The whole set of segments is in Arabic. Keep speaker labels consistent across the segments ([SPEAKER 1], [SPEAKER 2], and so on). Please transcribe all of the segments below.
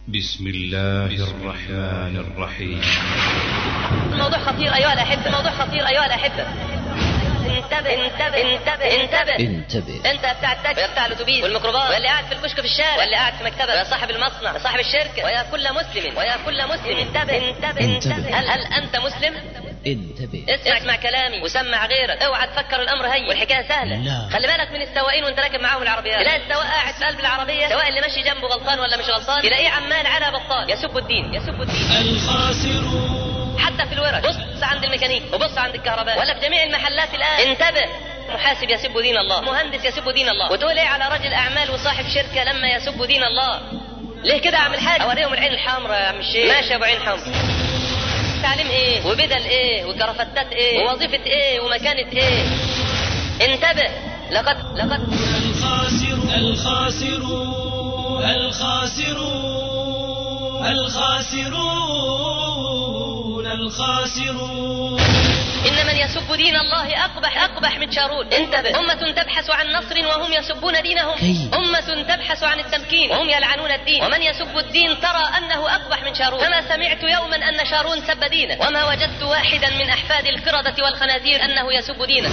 [SPEAKER 1] بسم الله الرحمن الرحيم.
[SPEAKER 2] الموضوع خطير أيها الأحبة، الموضوع خطير أيها الأحبة. انتبه انتبه انتبه انتبه
[SPEAKER 3] انتبه.
[SPEAKER 2] انت بتاع التاكسي وبتاع الاتوبيس والميكروباص واللي قاعد في الكشك في الشارع واللي قاعد في مكتبه ويا صاحب المصنع ويا صاحب الشركه ويا كل مسلم ويا كل مسلم انتبه انتبه انتبه. هل انت مسلم؟
[SPEAKER 3] انتبه.
[SPEAKER 2] اسمع كلامي وسمع غيرك، اوعى تفكر الامر هين والحكايه سهله.
[SPEAKER 3] لا.
[SPEAKER 2] خلي بالك من السواقين وانت راكب معاهم العربيات، تلاقي السواق قاعد في قلب العربيه، السواق اللي ماشي جنبه غلطان ولا مش غلطان، تلاقيه عمال على بطال يسب الدين يسب الدين.
[SPEAKER 4] الخاسرون.
[SPEAKER 2] حتى في الورش بص عند الميكانيك وبص عند الكهرباء ولا في جميع المحلات الان. انتبه، محاسب يسب دين الله، مهندس يسب دين الله، وتقول ايه على رجل اعمال وصاحب شركه لما يسب دين الله؟ ليه كده اعمل حاجه؟ اوريهم العين الحمراء يا عم الشيخ. ماشي يا ابو عين حمراء. تعليم ايه وبدل ايه وجرافتات ايه ووظيفه ايه ومكانه ايه؟ انتبه. لقد
[SPEAKER 4] الخاسرون الخاسرون الخاسرون الخاسرون الخاسرون.
[SPEAKER 2] إن من يسب دين الله أقبح من شارون. انتبه، أمة تبحث عن نصر وهم يسبون دينهم، أمة تبحث عن التمكين وهم يلعنون الدين، ومن يسب الدين ترى أنه أقبح من شارون. فما سمعت يوما أن شارون سب دينه، وما وجدت واحدا من أحفاد القردة والخنازير أنه يسب دينه.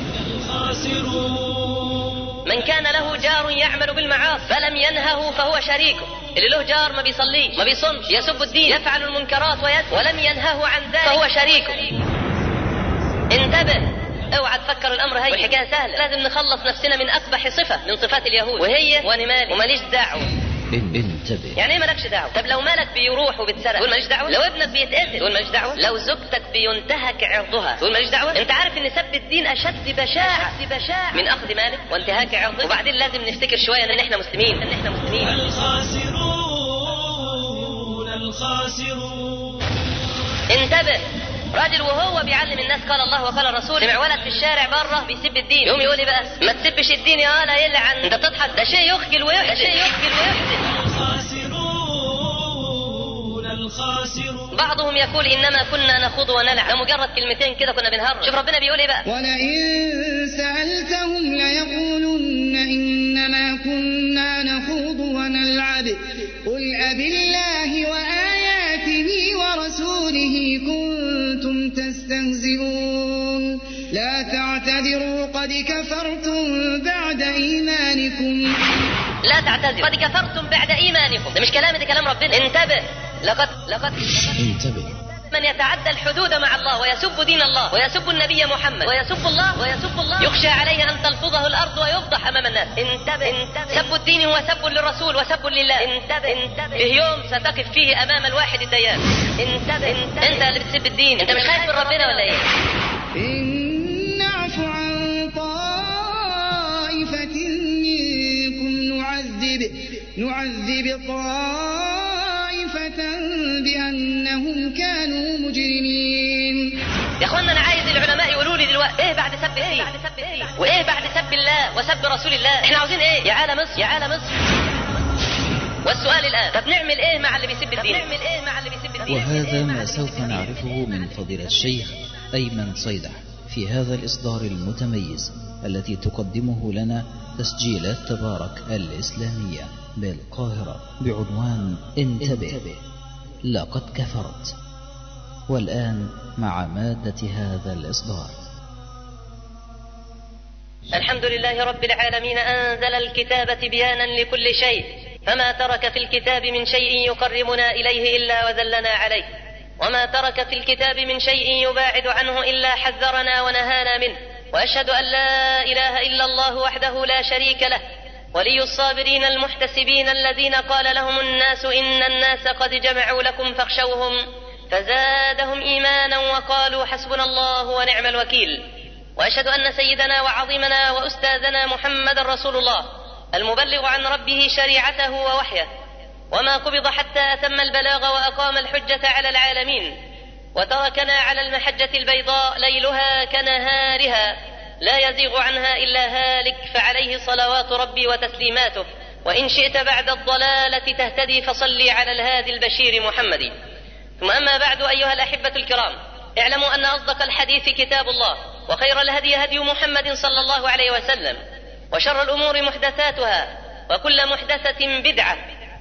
[SPEAKER 2] من كان له جار يعمل بالمعاصي فلم ينهه فهو شريكه. اللي له جار ما بيصليش ما بيصومش يسب الدين يفعل المنكرات ولم ينهه عن ذلك فهو شريكه. انتبه، اوعى تفكر الامر هين والحكايه سهله. لازم نخلص نفسنا من اقبح صفه من صفات اليهود، وهي وانا مالي وماليش دعوه.
[SPEAKER 3] انتبه.
[SPEAKER 2] يعني ايه مالكش دعوه؟ طب لو مالك بيروح وبتسرق تقول ماليش دعوه؟ لو ابنك بيتقتل تقول ماليش دعوه؟ لو زوجتك بينتهك عرضها تقول ماليش دعوه؟ انت عارف ان سب الدين اشد بشاعه من اخذ مالك وانتهاك عرضك. وبعدين لازم نفتكر شويه ان احنا مسلمين
[SPEAKER 4] الخاسرون الخاسرون.
[SPEAKER 2] انتبه، راجل وهو بيعلم الناس قال الله وقال الرسول، سمع ولد في الشارع بره بيسب الدين، يقوم يقول ايه بقى؟ ما تسبش الدين يا لا يلعن. انت بتضحك، ده شيء يخجل ويحزن.
[SPEAKER 4] الخاسرون الخاسرون.
[SPEAKER 2] بعضهم يقول انما كنا نخوض ونلعب، مجرد كلمتين كده كنا بنهرج. شوف ربنا بيقول ايه بقى؟
[SPEAKER 5] ولئن سألتهم ليقولن انما كنا نخوض ونلعب قل أبالله وآياته ورسوله كنتم تستهزئون لا تعتذروا قد كفرتم بعد إيمانكم.
[SPEAKER 2] لا تعتذروا قد كفرتم بعد إيمانكم. ده مش كلام، ده كلام ربنا. انتبه، لقد
[SPEAKER 3] انتبه.
[SPEAKER 2] من يتعدى الحدود مع الله ويسب دين الله ويسب النبي محمد ويسب الله يخشى عليه أن تلفظه الأرض ويفضح أمام الناس. انتبه. سب الدين هو سب للرسول وسب لله. انتبه. في يوم ستقف فيه أمام الواحد الديان. انتبه. أنت اللي بتسب الدين، أنت مش خايف من ربنا ولا إيه؟
[SPEAKER 5] إن نعفو عن طائفة منكم نعذب طائفة بأنهم كانوا مجرمين.
[SPEAKER 2] يا اخوانا انا عايز العلماء يقولوا لي دلوقتي ايه بعد سب ايه وايه بعد سب الله وسب رسول الله؟ احنا عاوزين ايه يا عالم مصر؟ والسؤال الان، طب نعمل ايه مع اللي بيسب الدين؟
[SPEAKER 3] وهذا ما سوف نعرفه من فضيلة الشيخ أيمن صيدح في هذا الإصدار المتميز التي تقدمه لنا تسجيلات تبارك الإسلامية بالقاهرة بعنوان انتبه لقد كفرت. والآن مع مادة هذا الإصدار.
[SPEAKER 2] الحمد لله رب العالمين، أنزل الكتاب تبيانا لكل شيء، فما ترك في الكتاب من شيء يقربنا إليه إلا وذلنا عليه، وما ترك في الكتاب من شيء يباعد عنه إلا حذرنا ونهانا منه. وأشهد أن لا إله إلا الله وحده لا شريك له، ولي الصابرين المحتسبين الذين قال لهم الناس إن الناس قد جمعوا لكم فاخشوهم فزادهم إيمانا وقالوا حسبنا الله ونعم الوكيل. وأشهد أن سيدنا وعظيمنا وأستاذنا محمد رسول الله المبلغ عن ربه شريعته ووحيه، وما قبض حتى أتم البلاغ وأقام الحجة على العالمين، وتركنا على المحجة البيضاء ليلها كنهارها لا يزيغ عنها إلا هالك، فعليه صلوات ربي وتسليماته. وإن شئت بعد الضلالة تهتدي فصلي على الهادي البشير محمد. ثم أما بعد أيها الأحبة الكرام، اعلموا أن أصدق الحديث كتاب الله، وخير الهدي هدي محمد صلى الله عليه وسلم، وشر الأمور محدثاتها، وكل محدثة بدعة،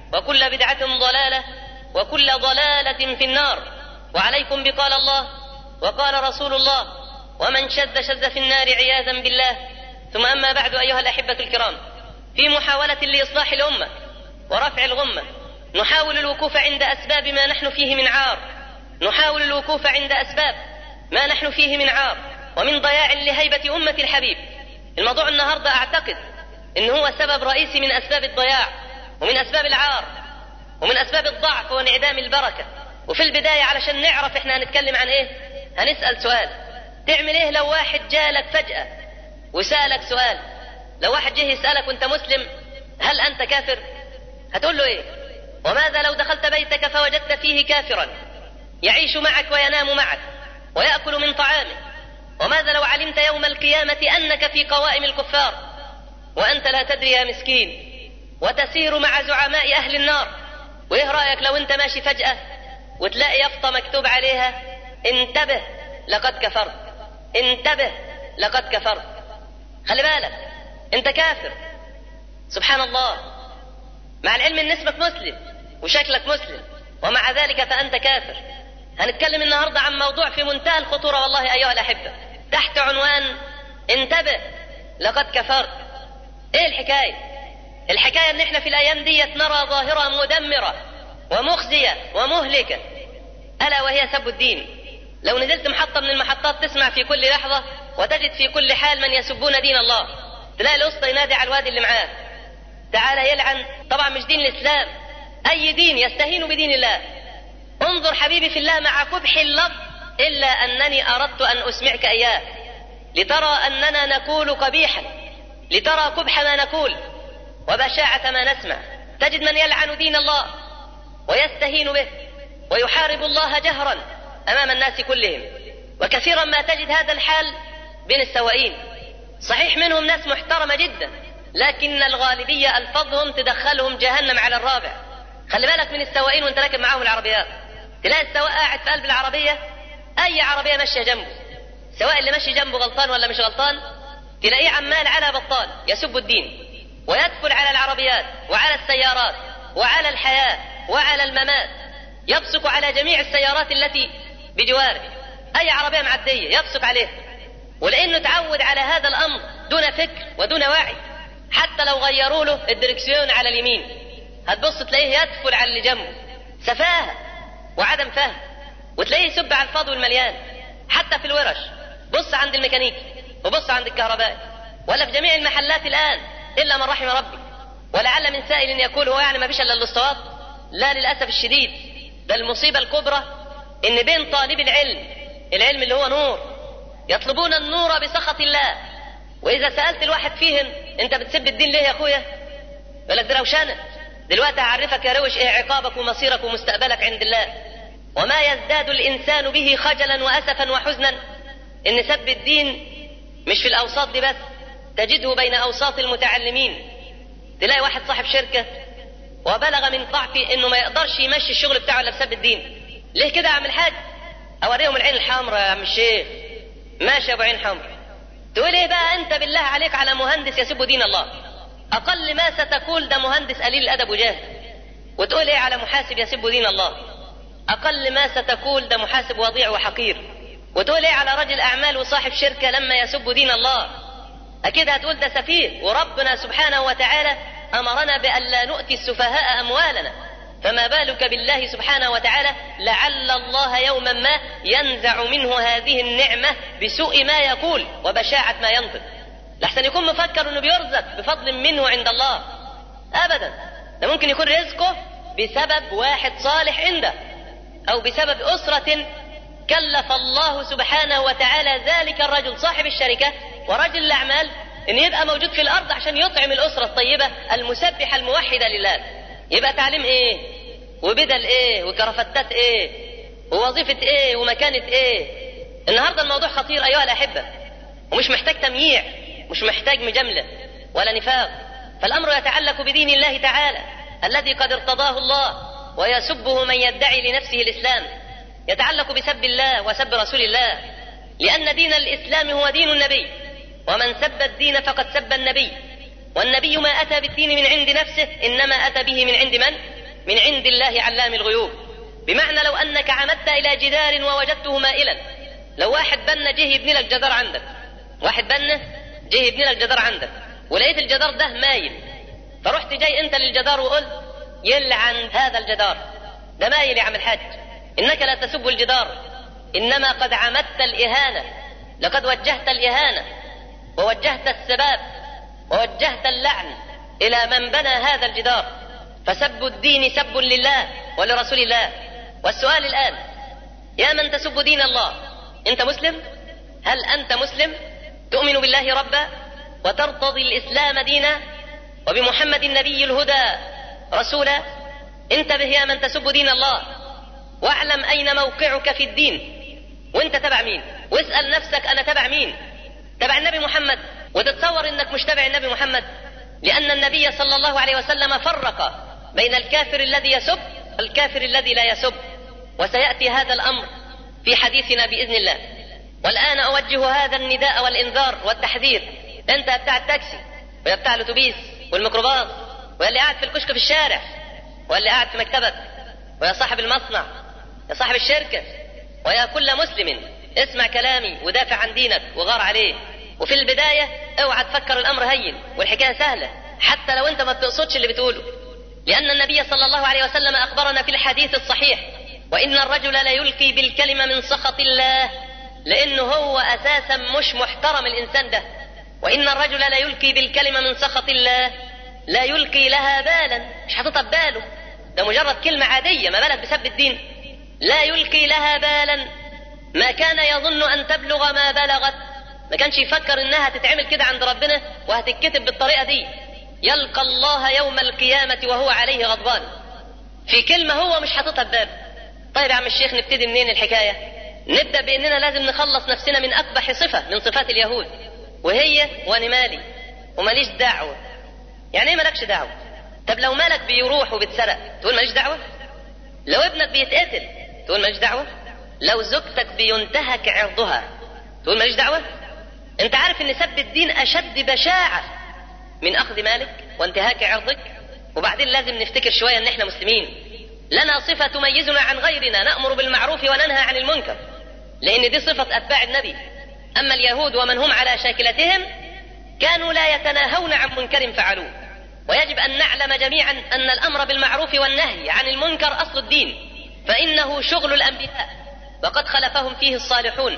[SPEAKER 2] وكل بدعة ضلالة وكل ضلالة في النار. وعليكم بقال الله وقال رسول الله، ومن شذ في النار عياذا بالله. ثم أما بعد أيها الأحبة الكرام، في محاولة لإصلاح الأمة ورفع الغمة نحاول الوقوف عند أسباب ما نحن فيه من عار، نحاول الوقوف عند أسباب ما نحن فيه من عار ومن ضياع لهيبة أمة الحبيب. الموضوع النهاردة أعتقد إن هو سبب رئيسي من أسباب الضياع ومن أسباب العار ومن أسباب الضعف وانعدام البركة. وفي البداية علشان نعرف إحنا هنتكلم عن إيه، هنسأل سؤال: تعمل إيه لو واحد جالك فجأة وسألك سؤال؟ لو واحد جه يسألك وأنت مسلم هل أنت كافر؟ هتقول له إيه؟ وماذا لو دخلت بيتك فوجدت فيه كافرا يعيش معك وينام معك ويأكل من طعامك؟ وماذا لو علمت يوم القيامة أنك في قوائم الكفار وأنت لا تدري يا مسكين، وتسير مع زعماء أهل النار؟ وإيه رأيك لو أنت ماشي فجأة وتلاقي يافطة مكتوب عليها: انتبه لقد كفرت، انتبه لقد كفرت، خلي بالك أنت كافر. سبحان الله، مع العلم أن اسمك مسلم وشكلك مسلم ومع ذلك فأنت كافر. هنتكلم النهاردة عن موضوع في منتهى الخطورة والله أيها الأحبة، تحت عنوان انتبه لقد كفرت. ايه الحكاية؟ الحكاية ان احنا في الايام دي نرى ظاهرة مدمرة ومخزية ومهلكة، الا وهي سب الدين. لو نزلت محطة من المحطات تسمع في كل لحظة وتجد في كل حال من يسبون دين الله. تلاقي الاسطى ينادي على الوادي اللي معاه تعالى يلعن، طبعا مش دين الاسلام، اي دين يستهين بدين الله. انظر حبيبي في الله مع قبح اللفظ: الا انني اردت ان اسمعك اياه لترى اننا نقول قبيحا، لترى قبح ما نقول وبشاعة ما نسمع. تجد من يلعن دين الله ويستهين به ويحارب الله جهرا أمام الناس كلهم. وكثيرا ما تجد هذا الحال بين السواقين، صحيح منهم ناس محترمة جدا لكن الغالبية ألفظهم تدخلهم جهنم على الرابع. خلي بالك من السواقين وانت راكب معاهم العربيات، تلاقي السواق قاعد في قلب العربية، أي عربية ماشية جنبه، سواء اللي ماشي جنبه غلطان ولا مش غلطان، تلاقيه عمال على بطال يسب الدين ويدخل على العربيات وعلى السيارات وعلى الحياة وعلى الممات، يبصق على جميع السيارات التي بجواره، أي عربية معدية يبصق عليها. ولأنه تعود على هذا الأمر دون فكر ودون وعي، حتى لو غيروا له الدركسيون على اليمين هتبص تلاقيه يدخل على اللي جنبه. سفاهة وعدم فهم، وتلاقيه يسب على الفاضي والمليان. حتى في الورش بص عند الميكانيكي وبص عند الكهربائي ولا في جميع المحلات الآن إلا من رحم ربي. ولعل من سائل يقول هو يعني ما فيش إلا الاسطوات؟ لا للأسف الشديد، ده المصيبة الكبرى إن بين طالب العلم اللي هو نور، يطلبون النور بسخط الله. وإذا سألت الواحد فيهم أنت بتسب الدين ليه يا أخويا؟ يقول لك ده روشانة، دلوقتي هعرفك يا روش إيه عقابك ومصيرك ومستقبلك عند الله. وما يزداد الإنسان به خجلا وأسفا وحزنا إن سب الدين مش في الأوساط دي بس، تجده بين أوساط المتعلمين. تلاقي واحد صاحب شركة وبلغ من ضعفه إنه ما يقدرش يمشي الشغل بتاعه إلا بسب الدين. ليه كده يا عم الحاج؟ أوريهم العين الحمراء يا عم الشيخ. ماشي يا أبو عين حمراء. تقول إيه بقى أنت بالله عليك على مهندس يسب دين الله؟ أقل ما ستقول ده مهندس قليل الأدب وجاهل. وتقول إيه على محاسب يسب دين الله؟ أقل ما ستقول ده محاسب وضيع وحقير. وتقول إيه على رجل أعمال وصاحب شركة لما يسب دين الله؟ أكيد هتقول ده سفيه. وربنا سبحانه وتعالى أمرنا بأن لا نؤتي السفهاء أموالنا، فما بالك بالله سبحانه وتعالى لعل الله يوما ما ينزع منه هذه النعمة بسوء ما يقول وبشاعة ما ينطق، لحسن يكون مفكر أنه بيرزق بفضل منه عند الله. أبدا، ده ممكن يكون رزقه بسبب واحد صالح عنده، أو بسبب أسرة كلف الله سبحانه وتعالى ذلك الرجل صاحب الشركة ورجل الأعمال أن يبقى موجود في الأرض عشان يطعم الأسرة الطيبة المسبحة الموحدة لله. يبقى تعليم إيه وبدل إيه وكرافتات إيه ووظيفة إيه ومكانة إيه؟ النهاردة الموضوع خطير أيها الأحبة، ومش محتاج تمييع، مش محتاج مجاملة ولا نفاق. فالأمر يتعلق بدين الله تعالى الذي قد ارتضاه الله، ويسبه من يدعي لنفسه الإسلام. يتعلق بسب الله وسب رسول الله، لأن دين الإسلام هو دين النبي، ومن سب الدين فقد سب النبي. والنبي ما أتى بالدين من عند نفسه، إنما أتى به من عند من؟ من عند الله علام الغيوب. بمعنى لو أنك عمدت إلى جدار ووجدته مائلا، لو واحد بنا جه يبني لك جدار عندك، واحد بنا جه يبني لك جدار عندك ولقيت الجدار ده مايل، فرحت جاي أنت للجدار وقلت يلعن هذا الجدار ده مايل يا عم الحاج، إنك لا تسب الجدار، إنما قد عمدت الإهانة، لقد وجهت الإهانة ووجهت السباب ووجهت اللعن إلى من بنى هذا الجدار، فسب الدين سب لله ولرسول الله. والسؤال الآن يا من تسب دين الله، أنت مسلم؟ هل أنت مسلم؟ تؤمن بالله ربا وترتضي الإسلام دينا وبمحمد النبي الهدى رسولا؟ انتبه يا من تسب دين الله، واعلم أين موقعك في الدين، وانت تبع مين، واسأل نفسك أنا تبع مين؟ تبع النبي محمد، وتتصور انك مش تبع النبي محمد، لأن النبي صلى الله عليه وسلم فرق بين الكافر الذي يسب والكافر الذي لا يسب، وسيأتي هذا الأمر في حديثنا بإذن الله. والآن أوجه هذا النداء والإنذار والتحذير، أنت بتاع التاكسي ويا بتاع الأتوبيس والميكروباص ويا اللي قاعد في الكشك في الشارع ويا اللي قاعد في مكتبك ويا صاحب المصنع يا صاحب الشركة ويا كل مسلم، اسمع كلامي ودافع عن دينك وغار عليه. وفي البداية اوعى تفكر الأمر هين والحكاية سهلة، حتى لو أنت ما بتقصدش اللي بتقوله، لأن النبي صلى الله عليه وسلم أخبرنا في الحديث الصحيح وإن الرجل لا يلقي بالكلمة من سخط الله، لأنه هو أساسا مش محترم الإنسان ده. وإن الرجل لا يلقي بالكلمة من سخط الله لا يلقي لها بالا، مش حاططها بباله، ده مجرد كلمة عادية، ما بالك بسب الدين. لا يلقي لها بالا، ما كان يظن أن تبلغ ما بلغت، ما كانش يفكر إنها تتعمل كده عند ربنا وهتتكتب بالطريقة دي. يلقى الله يوم القيامة وهو عليه غضبان، في كلمة هو مش حاططها بباله. طيب يا عم الشيخ نبتدي منين الحكاية؟ نبدأ بأننا لازم نخلص نفسنا من أقبح صفة من صفات اليهود، وهي وأنا مالي وماليش دعوة. يعني ايه مالكش دعوة؟ طب لو مالك بيروح وبتسرق تقول ماليش دعوة؟ لو ابنك بيتقتل تقول ماليش دعوة؟ لو زوجتك بينتهك عرضها تقول ماليش دعوة؟ انت عارف ان سب الدين اشد بشاعة من اخذ مالك وانتهاك عرضك. وبعدين لازم نفتكر شوية ان احنا مسلمين لنا صفة تميزنا عن غيرنا، نأمر بالمعروف وننهى عن المنكر، لان دي صفة اتباع النبي. اما اليهود ومن هم على شاكلتهم كانوا لا يتناهون عن منكر فعلوه. ويجب ان نعلم جميعا ان الامر بالمعروف والنهي عن المنكر اصل الدين، فانه شغل الانبياء وقد خلفهم فيه الصالحون،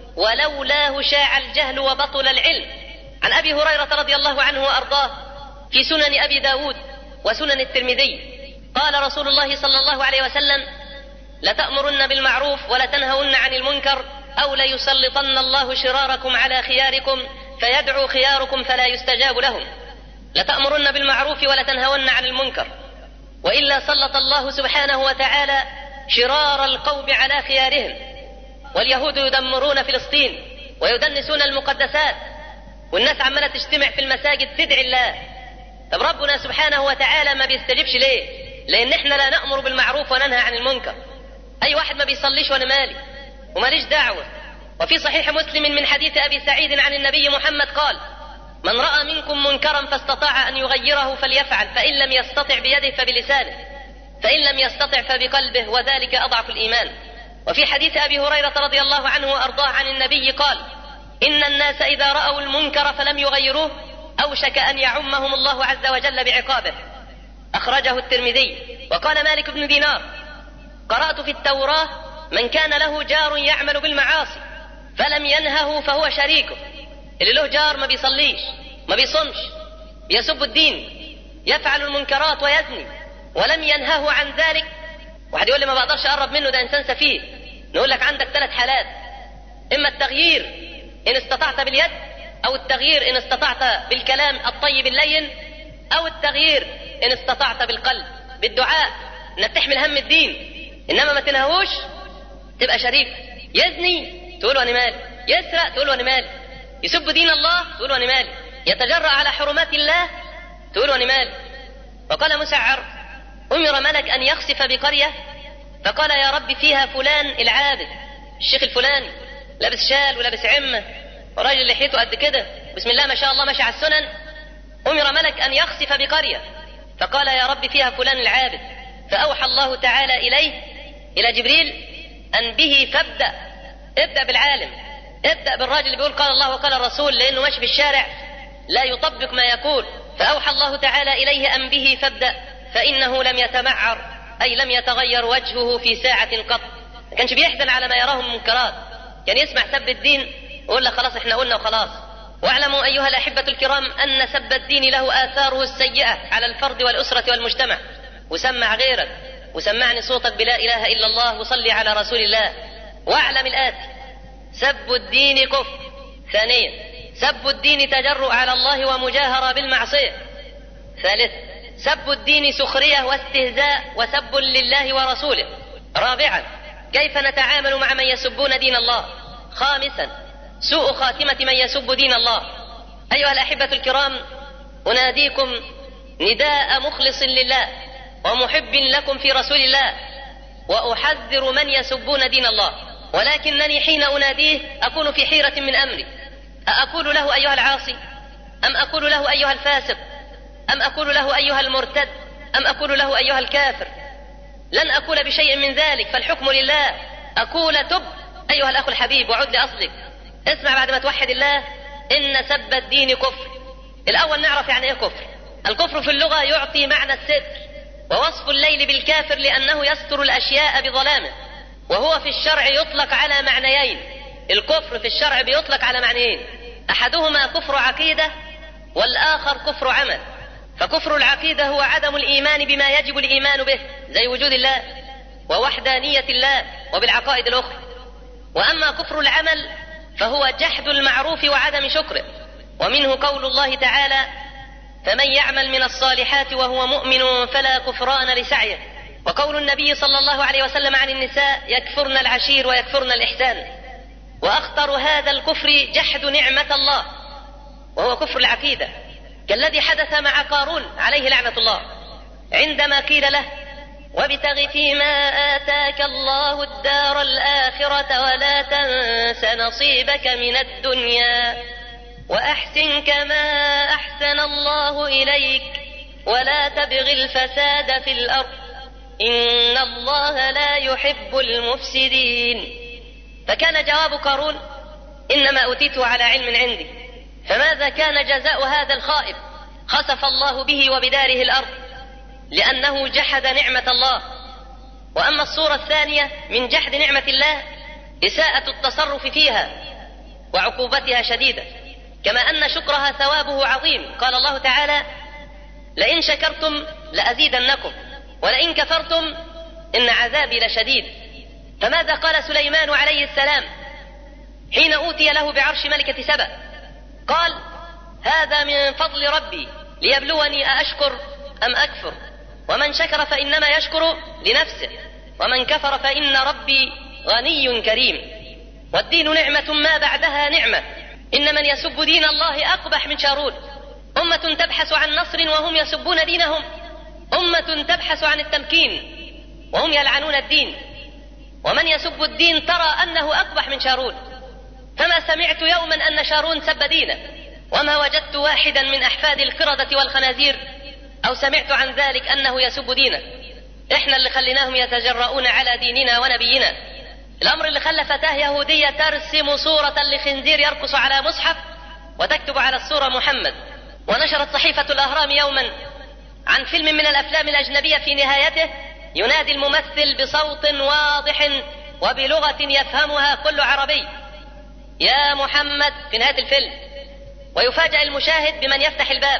[SPEAKER 2] ولولاه شاع الجهل وبطل العلم. عن ابي هريرة رضي الله عنه وارضاه في سنن ابي داود وسنن الترمذي قال رسول الله صلى الله عليه وسلم: لتأمرن بالمعروف ولتنهون عن المنكر، أو ليسلطن الله شراركم على خياركم فيدعو خياركم فلا يستجاب لهم. لتأمرن بالمعروف ولتنهون عن المنكر، وإلا سلط الله سبحانه وتعالى شرار القوم على خيارهم. واليهود يدمرون فلسطين ويدنسون المقدسات، والناس عمالة تجتمع في المساجد تدعي الله. طب ربنا سبحانه وتعالى ما بيستجيبش ليه؟ لأن احنا لا نأمر بالمعروف وننهى عن المنكر. أي واحد ما بيصليش وأنا مالي وماليش دعوة. وفي صحيح مسلم من حديث أبي سعيد عن النبي محمد قال: من رأى منكم منكرا فاستطاع أن يغيره فليفعل، فإن لم يستطع بيده فبلسانه، فإن لم يستطع فبقلبه، وذلك أضعف الإيمان. وفي حديث أبي هريرة رضي الله عنه وأرضاه عن النبي قال: إن الناس إذا رأوا المنكر فلم يغيروه أوشك أن يعمهم الله عز وجل بعقابه. أخرجه الترمذي. وقال مالك بن دينار: قرأت في التوراة من كان له جار يعمل بالمعاصي فلم ينهه فهو شريكه. اللي له جار ما بيصليش ما بيصومش يسب الدين يفعل المنكرات ويزني ولم ينهه عن ذلك. واحد يقول لي ما بقدرش أقرب منه، ده إنسان سفيه. نقول لك عندك 3 حالات: إما التغيير إن استطعت باليد، أو التغيير إن استطعت بالكلام الطيب اللين، أو التغيير إن استطعت بالقلب بالدعاء، إنك تحمل هم الدين. إنما ما تنهوش تبقى شريك. يزني تقول أنا مالي، يسرق تقول أنا مالي، يسب دين الله تقول أنا مالي، يتجرأ على حرمات الله تقول أنا مالي. وقال مسعر: أمر ملك أن يخسف بقرية فقال: يا رب فيها فلان العابد، الشيخ الفلاني لابس شال ولابس عمة وراجل لحيته قد كده بسم الله ما شاء الله ماشي على السنن. أمر ملك أن يخسف بقرية فقال: يا رب فيها فلان العابد، فأوحى الله تعالى إلى جبريل أن به فابدأ، ابدأ بالعالم، ابدأ بالراجل اللي بيقول قال الله وقال الرسول، لأنه ماشي في الشارع لا يطبق ما يقول. فأوحى الله تعالى إليه أن به فابدأ، فإنه لم يتمعر، أي لم يتغير وجهه في ساعة قط، ما كانش بيحزن على ما يراه من منكرات، كان يسمع سب الدين ويقول له خلاص احنا قلنا وخلاص. واعلموا أيها الأحبة الكرام أن سب الدين له آثاره السيئة على الفرد والأسرة والمجتمع. وسمع غيرك، وسمعني صوتك بلا إله إلا الله، وصلي على رسول الله. واعلم الآتي: سب الدين كفر. ثانيا، سب الدين تجرؤ على الله ومجاهرة بالمعصية. ثالثا، سب الدين سخرية واستهزاء وسب لله ورسوله. رابعا، كيف نتعامل مع من يسبون دين الله. خامسا، سوء خاتمة من يسب دين الله. أيها الأحبة الكرام، أناديكم نداء مخلص لله ومحب لكم في رسول الله، وأحذر من يسبون دين الله. ولكنني حين أناديه أكون في حيرة من أمري، أقول له أيها العاصي، أم أقول له أيها الفاسق، أم أقول له أيها المرتد، أم أقول له أيها الكافر؟ لن أقول بشيء من ذلك، فالحكم لله. أقول تب أيها الأخ الحبيب وعد لأصلك. اسمع بعد ما توحد الله: إن سب الدين كفر. الأول نعرف يعني إيه كفر. الكفر في اللغة يعطي معنى الستر، ووصف الليل بالكافر لأنه يستر الأشياء بظلامه. وهو في الشرع يطلق على معنيين. الكفر في الشرع بيطلق على معنيين، أحدهما كفر عقيدة والآخر كفر عمل. فكفر العقيدة هو عدم الإيمان بما يجب الإيمان به، زي وجود الله ووحدانية الله وبالعقائد الأخرى. وأما كفر العمل فهو جحد المعروف وعدم شكره. ومنه قول الله تعالى: فمن يعمل من الصالحات وهو مؤمن فلا كفران لسعيه. وقول النبي صلى الله عليه وسلم عن النساء: يكفرن العشير ويكفرن الإحسان. وأخطر هذا الكفر جحد نعمة الله، وهو كفر العقيدة، كالذي حدث مع قارون عليه لعنة الله، عندما قيل له: وابتغ فيما آتاك الله الدار الآخرة ولا تنس نصيبك من الدنيا وأحسن كما أحسن الله إليك ولا تبغ الفساد في الأرض إن الله لا يحب المفسدين. فكان جواب قارون: إنما أوتيته على علم عندي. فماذا كان جزاء هذا الخائب؟ خسف الله به وبداره الأرض، لأنه جحد نعمة الله. وأما الصورة الثانية من جحد نعمة الله: إساءة التصرف فيها وعقوبتها شديدة، كما أن شكرها ثوابه عظيم. قال الله تعالى: لئن شكرتم لأزيدنكم ولئن كفرتم إن عذابي لشديد. فماذا قال سليمان عليه السلام حين أوتي له بعرش ملكة سبأ؟ قال: هذا من فضل ربي ليبلوني أأشكر أم أكفر، ومن شكر فإنما يشكر لنفسه ومن كفر فإن ربي غني كريم. والدين نعمة ما بعدها نعمة، إن من يسب دين الله أقبح من شارون. أمة تبحث عن نصر وهم يسبون دينهم، أمة تبحث عن التمكين وهم يلعنون الدين. ومن يسب الدين ترى أنه أقبح من شارون. فما سمعت يوما أن شارون سب دينه، وما وجدت واحدا من أحفاد القردة والخنازير أو سمعت عن ذلك أنه يسب دينه. إحنا اللي خليناهم يتجرؤون على ديننا ونبينا. الأمر اللي خلى فتاة يهودية ترسم صورة لخنزير يرقص على مصحف وتكتب على الصورة محمد. ونشرت صحيفة الأهرام يوما عن فيلم من الأفلام الأجنبية في نهايته ينادي الممثل بصوت واضح وبلغة يفهمها كل عربي: يا محمد، في نهاية الفيلم. ويفاجأ المشاهد بمن يفتح الباب،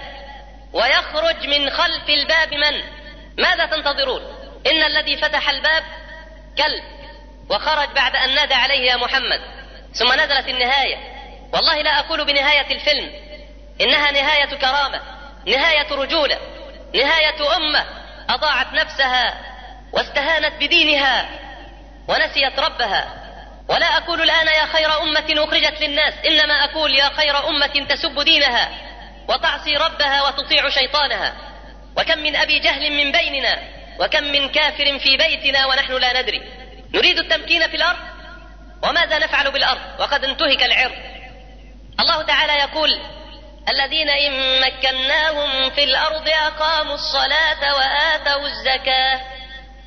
[SPEAKER 2] ويخرج من خلف الباب من؟ ماذا تنتظرون؟ إن الذي فتح الباب كلب، وخرج بعد أن نادى عليه يا محمد. ثم نزلت النهاية. والله لا أقول بنهاية الفيلم، إنها نهاية كرامة، نهاية رجولة، نهاية أمة أضاعت نفسها واستهانت بدينها ونسيت ربها. ولا أقول الآن يا خير أمة أخرجت للناس، إنما أقول يا خير أمة تسب دينها وتعصي ربها وتطيع شيطانها. وكم من أبي جهل من بيننا، وكم من كافر في بيتنا ونحن لا ندري. نريد التمكين في الأرض، وماذا نفعل بالأرض وقد انتهك العرض؟ الله تعالى يقول: الذين إن مكناهم في الأرض أقاموا الصلاة وآتوا الزكاة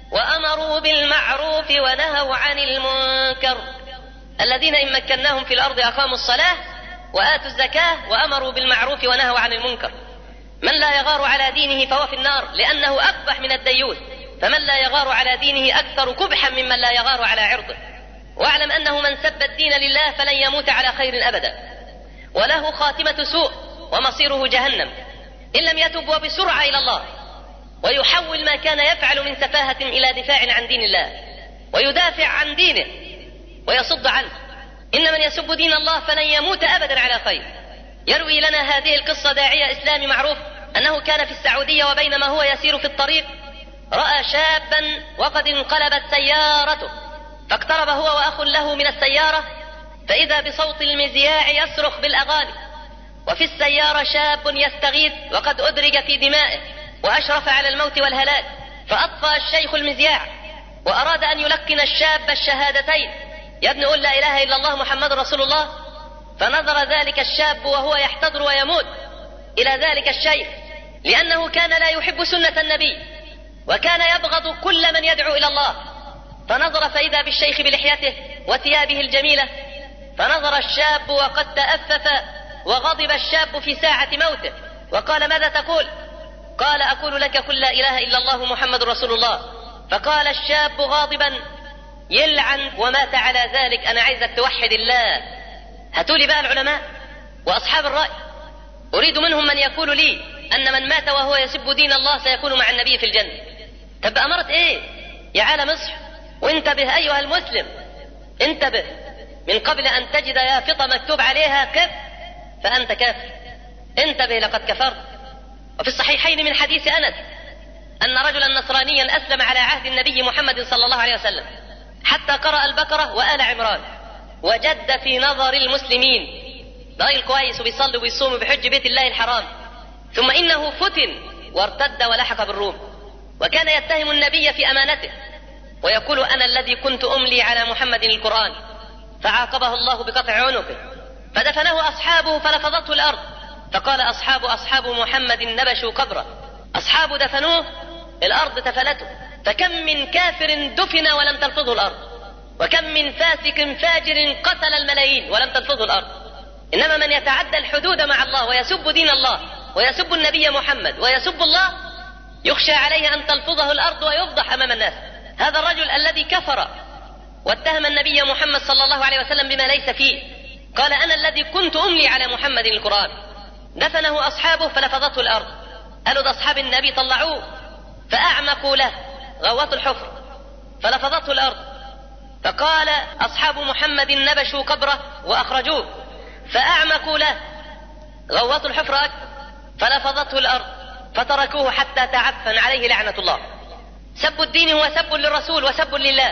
[SPEAKER 2] وأمروا بالمعروف ونهوا عن المنكر. الذين إن مكناهم في الأرض أقاموا الصلاة وآتوا الزكاة وأمروا بالمعروف ونهوا عن المنكر. من لا يغار على دينه فهو في النار، لأنه أقبح من الديوث، فمن لا يغار على دينه أكثر كبحا ممن لا يغار على عرضه. واعلم أنه من سب الدين لله فلن يموت على خير أبدا، وله خاتمة سوء ومصيره جهنم إن لم يتب وبسرعة إلى الله، ويحول ما كان يفعل من سفاهة إلى دفاع عن دين الله، ويدافع عن دينه ويصد عنه. إن من يسب دين الله فلن يموت أبدا على خير. يروي لنا هذه القصة داعية إسلامي معروف أنه كان في السعودية، وبينما هو يسير في الطريق رأى شابا وقد انقلبت سيارته، فاقترب هو وأخ له من السيارة، فإذا بصوت المذياع يصرخ بالأغاني، وفي السيارة شاب يستغيث وقد أدرج في دمائه وأشرف على الموت والهلاك. فأطفأ الشيخ المذياع وأراد أن يلقن الشاب الشهادتين: يا ابن قل لا إله إلا الله محمد رسول الله. فنظر ذلك الشاب وهو يحتضر ويموت إلى ذلك الشيخ، لأنه كان لا يحب سنة النبي وكان يبغض كل من يدعو إلى الله. فنظر فإذا بالشيخ بلحيته وثيابه الجميلة، فنظر الشاب وقد تأفف وغضب الشاب في ساعة موته وقال: ماذا تقول؟ قال: أقول لك قل لا إله إلا الله محمد رسول الله. فقال الشاب غاضبا: يلعن ومات على ذلك، أنا عايزك توحد الله. هاتولي بقى العلماء وأصحاب الرأي، أريد منهم من يقول لي أن من مات وهو يسب دين الله سيكون مع النبي في الجنة. طب أمرت إيه يا عالم اصح وانتبه أيها المسلم، انتبه من قبل أن تجد يافطة مكتوب عليها كف فأنت كافر. انتبه لقد كفرت. وفي الصحيحين من حديث أنس أن رجلا نصرانيا أسلم على عهد النبي محمد صلى الله عليه وسلم حتى قرأ البقرة وآل عمران، وجد في نظر المسلمين راجل كويس وبيصلي وبيصوم وبيحج بيت الله الحرام، ثم إنه فتن وارتد ولحق بالروم، وكان يتهم النبي في أمانته ويقول: أنا الذي كنت أملي على محمد القرآن. فعاقبه الله بقطع عنقه، فدفنه أصحابه فلفظته الأرض، فقال أصحاب محمد نبشوا قبره. أصحابه دفنوه، الأرض تفلته. فكم من كافر دفن ولم تلفظه الأرض، وكم من فاسق فاجر قتل الملايين ولم تلفظه الأرض. إنما من يتعدى الحدود مع الله ويسب دين الله ويسب النبي محمد ويسب الله يخشى عليه أن تلفظه الأرض ويفضح أمام الناس. هذا الرجل الذي كفر واتهم النبي محمد صلى الله عليه وسلم بما ليس فيه، قال: أنا الذي كنت أملي على محمد القرآن. دفنه أصحابه فلفظته الأرض. قالوا: ده أصحاب النبي، طلعوه فأعمقوا له، غوطوا الحفر فلفظته الأرض. فقال: أصحاب محمد نبشوا قبره وأخرجوه، فأعمقوا له، غوطوا الحفر أكثر فلفظته الأرض، فتركوه حتى تعفن عليه لعنة الله. سب الدين هو سب للرسول وسب لله،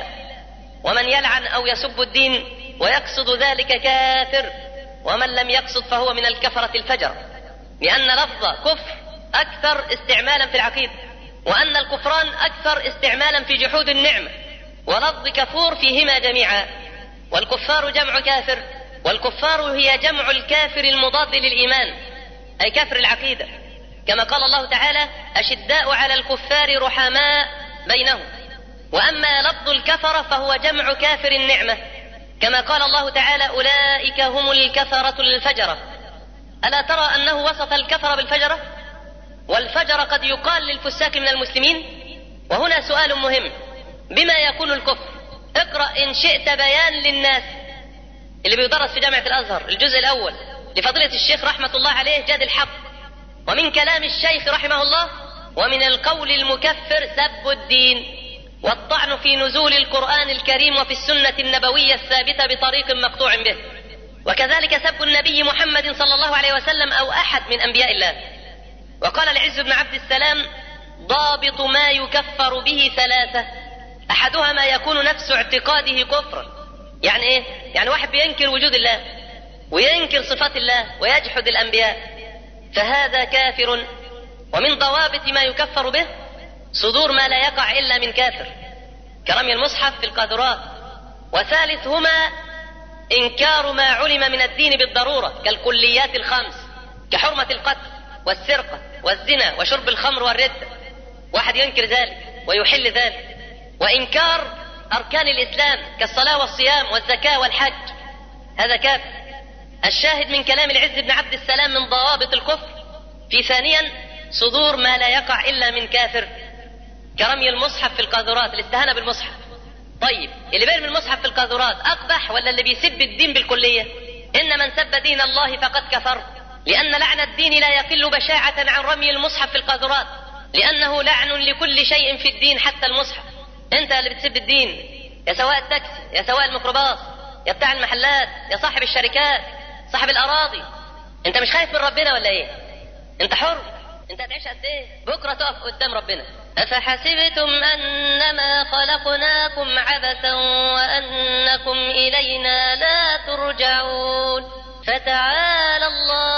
[SPEAKER 2] ومن يلعن أو يسب الدين ويقصد ذلك كافر، ومن لم يقصد فهو من الكفرة الفجر، لأن لفظ كفر أكثر استعمالا في العقيدة، وأن الكفران أكثر استعمالا في جحود النعمة، ولفظ كفور فيهما جميعا. والكفار جمع كافر، والكفار هي جمع الكافر المضاد للإيمان، أي كافر العقيدة، كما قال الله تعالى: أشداء على الكفار رحماء بينهم. وأما لفظ الكفر فهو جمع كافر النعمة، كما قال الله تعالى: أولئك هم الكفرة الفجرة. ألا ترى أنه وصف الكفر بالفجرة؟ والفجر قد يقال للفساق من المسلمين. وهنا سؤال مهم: بما يكون الكفر؟ اقرأ إن شئت بيان للناس اللي بيدرس في جامعة الأزهر الجزء الأول لفضيلة الشيخ رحمة الله عليه جاد الحق، ومن كلام الشيخ رحمه الله: ومن القول المكفر سب الدين والطعن في نزول القرآن الكريم وفي السنة النبوية الثابتة بطريق مقطوع به، وكذلك سب النبي محمد صلى الله عليه وسلم أو أحد من أنبياء الله. وقال العز بن عبد السلام: ضابط ما يكفر به ثلاثة: أحدها ما يكون نفس اعتقاده كفرا. يعني إيه؟ يعني واحد بينكر وجود الله وينكر صفات الله ويجحد الأنبياء، فهذا كافر. ومن ضوابط ما يكفر به صدور ما لا يقع إلا من كافر كرمي المصحف في القاذورات. وثالثهما إنكار ما علم من الدين بالضرورة كالكليات الخمس، كحرمة القتل والسرقة والزنا وشرب الخمر والردة، واحد ينكر ذلك ويحل ذلك. وإنكار أركان الإسلام كالصلاة والصيام والزكاة والحج، هذا كافر. الشاهد من كلام العز بن عبد السلام من ضوابط الكفر في ثانيا صدور ما لا يقع إلا من كافر، كرمي المصحف في القاذورات، الاستهانة بالمصحف. طيب اللي بيرمي المصحف في القاذورات أقبح ولا اللي بيسب الدين بالكلية؟ إن من سب دين الله فقد كفر، لأن لعن الدين لا يقل بشاعة عن رمي المصحف في القاذورات، لأنه لعن لكل شيء في الدين حتى المصحف. أنت اللي بتسب الدين، يا سواق التاكسي، يا سواق الميكروباص، يا بتاع المحلات، يا صاحب الشركات، صاحب الأراضي، أنت مش خايف من ربنا ولا إيه؟ أنت حر، أنت هتعيش قد إيه؟ بكرة تقف قدام ربنا. أفحسبتم أنما خلقناكم عبثا وأنكم إلينا لا ترجعون. فتعالى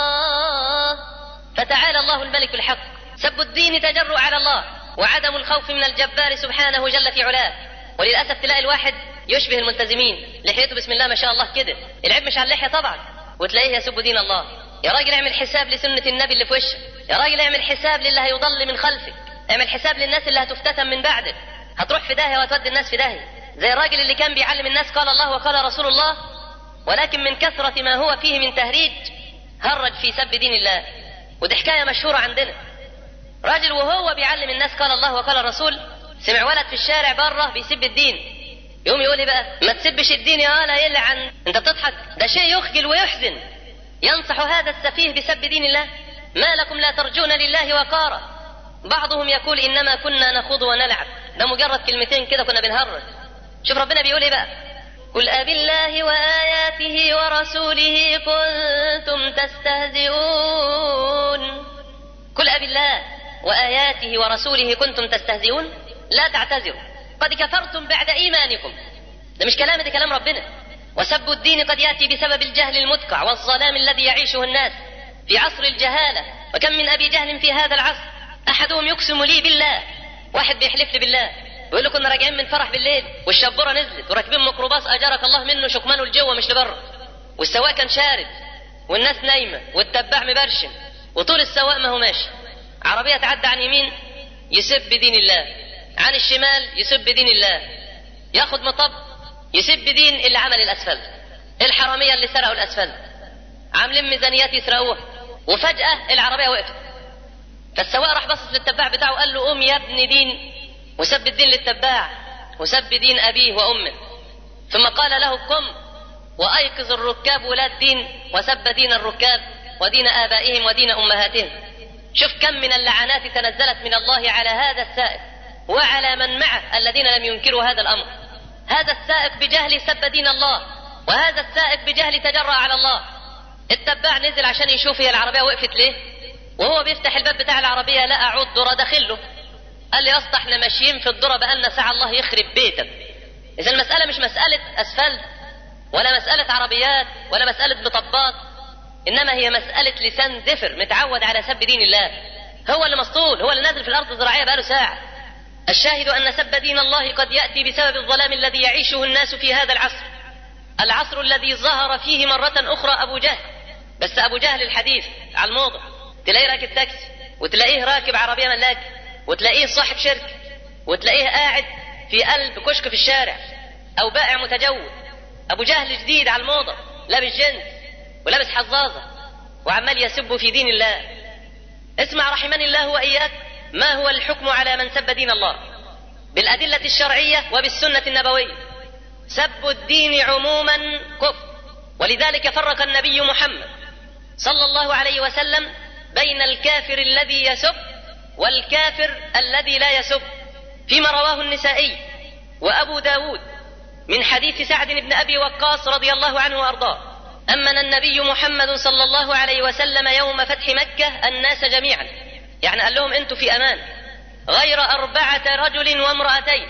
[SPEAKER 2] الله الملك الحق. سب الدين تجرؤ على الله وعدم الخوف من الجبار سبحانه جل في علاه. وللأسف تلاقي الواحد يشبه الملتزمين، لحيته بسم الله ما شاء الله كده، العيب مش على اللحية طبعا، وتلاقيه يسب دين الله. يا راجل اعمل حساب لسنة النبي اللي في وشك، يا راجل اعمل حساب للي هيضل من خلفك، اعمل حساب للناس اللي هتفتتن من بعدك، هتروح في داهية وتودي الناس في داهية. زي الراجل اللي كان بيعلم الناس قال الله وقال رسول الله، ولكن من كثرة ما هو فيه من تهريج هرج في سب دين الله. ودي حكاية مشهورة عندنا، راجل وهو بيعلم الناس قال الله وقال الرسول سمع ولد في الشارع بره بيسب الدين، يقوم يقول ايه بقى؟ ما تسبش الدين يا ولا يلعن، انت بتضحك، ده شيء يخجل ويحزن. ينصح هذا السفيه بسب دين الله؟ ما لكم لا ترجون لله وقارا. بعضهم يقول انما كنا نخوض ونلعب، ده مجرد كلمتين كده كنا بنهرج. شوف ربنا بيقول ايه بقى؟ قل أبالله وآياته ورسوله كنتم تستهزئون. قل أبالله وآياته ورسوله كنتم تستهزئون، لا تعتذروا قد كفرتم بعد إيمانكم. ده مش كلام، ده كلام ربنا. وسب الدين قد يأتي بسبب الجهل المدقع والظلام الذي يعيشه الناس في عصر الجهالة. وكم من أبي جهل في هذا العصر، أحدهم يقسم لي بالله، واحد بيحلف لي بالله يقول له كنا راجعين من فرح بالليل والشبوره نزلت وراكبين ميكروباص اجرك الله منه شكمانه لجوه مش لبره، والسواق كان شارد والناس نايمه والتباع مبرشم، وطول السواق ما هو ماشي، عربيه تعدى عن يمين يسب دين الله، عن الشمال يسب دين الله، ياخد مطب يسب دين اللي عمل الاسفلت، الحراميه اللي سرقوا الاسفلت عاملين ميزانيات يسرقوها، وفجاه العربيه وقفت. فالسواق راح بصص للتباع بتاعه قال له قوم يا ابن دين، وسب الدين للتباع وسب دين أبيه وأمه، ثم قال له قم وأيقظ الركاب ولاد دين، وسب دين الركاب ودين آبائهم ودين أمهاتهم. شوف كم من اللعنات تنزلت من الله على هذا السائق وعلى من معه الذين لم ينكروا هذا الأمر. هذا السائق بجهل سب دين الله، وهذا السائق بجهل تجرأ على الله. التباع نزل عشان يشوف هي العربية وقفت ليه، وهو بيفتح الباب بتاع العربية لقى عود ذرة داخله، قال لي اصلا احنا ماشيين في الذرة بقالنا ساعة الله يخرب بيتك. اذا المسألة مش مسألة اسفلت ولا مسألة عربيات ولا مسألة مطبات، انما هي مسألة لسان زفر متعود على سب دين الله، هو اللي مسطول، هو اللي نازل في الارض الزراعية بقاله ساعة. الشاهد ان سب دين الله قد يأتي بسبب الظلام الذي يعيشه الناس في هذا العصر، العصر الذي ظهر فيه مرة اخرى ابو جهل، بس ابو جهل الحديث على الموضة، تلاقيه راكب تاكسي وتلاقيه راكب عربية ملاكي وتلاقيه صاحب شركة وتلاقيه قاعد في قلب كشك في الشارع او بائع متجول. ابو جهل جديد على الموضة، لابس جنس ولابس حظاظة وعمال يسب في دين الله. اسمع رحمني الله واياك ما هو الحكم على من سب دين الله بالادلة الشرعية وبالسنة النبوية. سب الدين عموما كفر، ولذلك فرق النبي محمد صلى الله عليه وسلم بين الكافر الذي يسب والكافر الذي لا يسب، فيما رواه النسائي وأبو داود من حديث سعد بن أبي وقاص رضي الله عنه وأرضاه، أمن النبي محمد صلى الله عليه وسلم يوم فتح مكة الناس جميعا، يعني قال لهم أنتم في أمان، غير 4 رجل وامرأتين،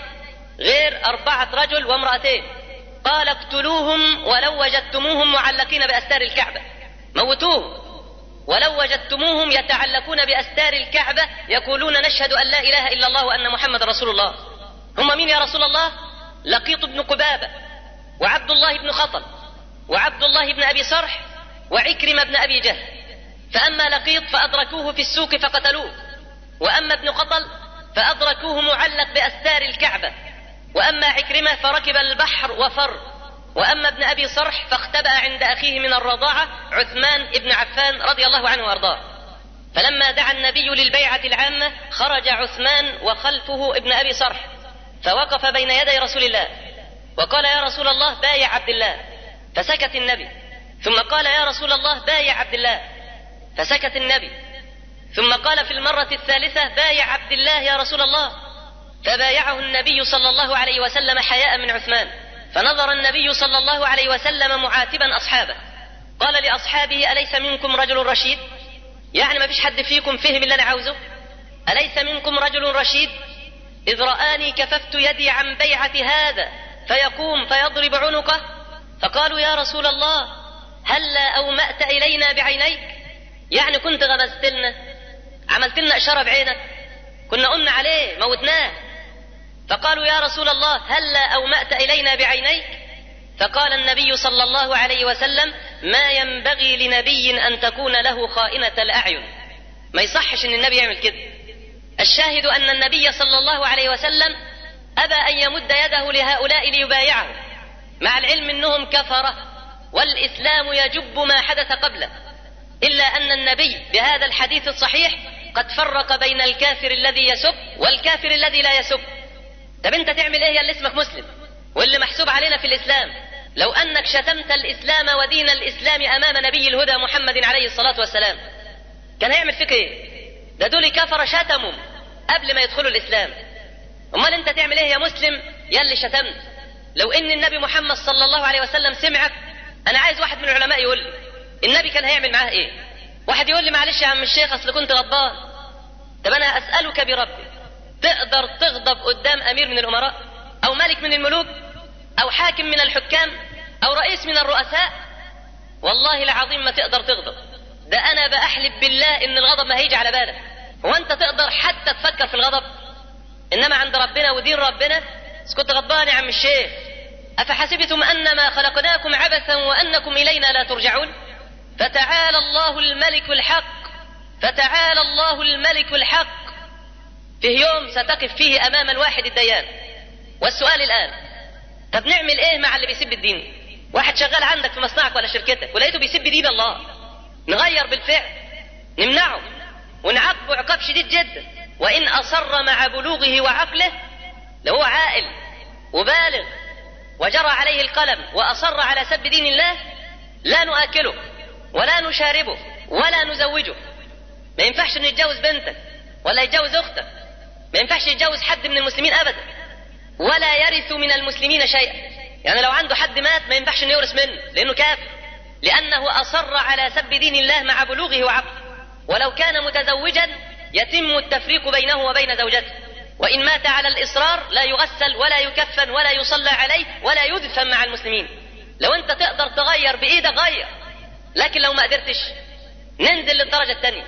[SPEAKER 2] غير 4 رجل وامرأتين، قال اقتلوهم ولو وجدتموهم معلقين بأستار الكعبة، موتوهم ولو وجدتموهم يتعلقون بأستار الكعبة يقولون نشهد أن لا إله إلا الله وأن محمد رسول الله. هم مين يا رسول الله؟ لقيط بن قبابة وعبد الله بن خطل وعبد الله بن أبي صرح وعكرمة بن أبي جهل. فأما لقيط فأدركوه في السوق فقتلوه، وأما ابن خطل فأدركوه معلق بأستار الكعبة وأما عكرمة فركب البحر وفر، وأما ابن أبي صرح فاختبأ عند أخيه من الرضاعة عثمان ابن عفان رضي الله عنه وأرضاه. فلما دعا النبي للبيعة العامة خرج عثمان وخلفه ابن أبي صرح، فوقف بين يدي رسول الله وقال: يا رسول الله بايع عبد الله، فسكت النبي. ثم قال: يا رسول الله بايع عبد الله، فسكت النبي. ثم قال في المرة الثالثة: بايع عبد الله يا رسول الله، فبايعه النبي صلى الله عليه وسلم حياء من عثمان. فنظر النبي صلى الله عليه وسلم معاتبا أصحابه، قال لأصحابه: أليس منكم رجل رشيد؟ يعني ما فيش حد فيكم فهم اللي أنا عاوزه؟ أليس منكم رجل رشيد؟ إذ رآني كففت يدي عن بيعة هذا فيقوم فيضرب عنقه. فقالوا: يا رسول الله هلا أومأت إلينا بعينيك؟ يعني كنت غمزت لنا، عملت لنا إشارة بعينك، كنا قمنا عليه موتناه. فقالوا: يا رسول الله هلا أومأت إلينا بعينيك؟ فقال النبي صلى الله عليه وسلم: ما ينبغي لنبي أن تكون له خائنة الأعين. ما يصحش أن النبي يعمل كده. الشاهد أن النبي صلى الله عليه وسلم أبى أن يمد يده لهؤلاء ليبايعه، مع العلم أنهم كفرة والإسلام يجب ما حدث قبله، إلا أن النبي بهذا الحديث الصحيح قد فرق بين الكافر الذي يسب والكافر الذي لا يسب. طب أنت تعمل إيه اللي اسمك مسلم واللي محسوب علينا في الإسلام؟ لو أنك شتمت الإسلام ودين الإسلام أمام نبي الهدى محمد عليه الصلاة والسلام كان هيعمل فيك إيه؟ ده دول كفر شتموا قبل ما يدخلوا الإسلام. أمال أنت تعمل إيه يا مسلم يلي شتمت؟ لو إن النبي محمد صلى الله عليه وسلم سمعك، أنا عايز واحد من العلماء يقول لي النبي كان هيعمل معاه إيه؟ واحد يقول لي: معلش يا عم الشيخ أصل كنت غضبان. طب أنا أسألك بربي، تقدر تغضب قدام أمير من الأمراء أو ملك من الملوك أو حاكم من الحكام أو رئيس من الرؤساء؟ والله العظيم ما تقدر تغضب. ده أنا بأحلف بالله إن الغضب ما هيجي على بالك. هو أنت تقدر حتى تفكر في الغضب؟ إنما عند ربنا ودين ربنا كنت غضبان يا عم الشيخ. أفحسبتم أنما خلقناكم عبثا وأنكم إلينا لا ترجعون؟ فتعالى الله الملك الحق، فتعالى الله الملك الحق. فيه يوم ستقف فيه أمام الواحد الديان. والسؤال الآن، طب نعمل إيه مع اللي بيسب الدين؟ واحد شغال عندك في مصنعك ولا شركتك ولقيته بيسب دين الله، نغير بالفعل، نمنعه ونعاقبه عقاب شديد جدا. وإن أصر مع بلوغه وعقله، لو هو عاقل وبالغ وجرى عليه القلم وأصر على سب دين الله، لا نؤكله ولا نشاربه ولا نزوجه. ما ينفعش انه يتجوز بنتك ولا يتجوز اختك، ما ينفعش يتجوز حد من المسلمين ابدا، ولا يرث من المسلمين شيئا. يعني لو عنده حد مات ما ينفعش انه يورث منه لانه كافر، لانه اصر على سب دين الله مع بلوغه وعقله. ولو كان متزوجا يتم التفريق بينه وبين زوجته، وان مات على الاصرار لا يغسل ولا يكفن ولا يصلى عليه ولا يدفن مع المسلمين. لو انت تقدر تغير بايدك غير، لكن لو ما قدرتش ننزل للدرجة الثانية،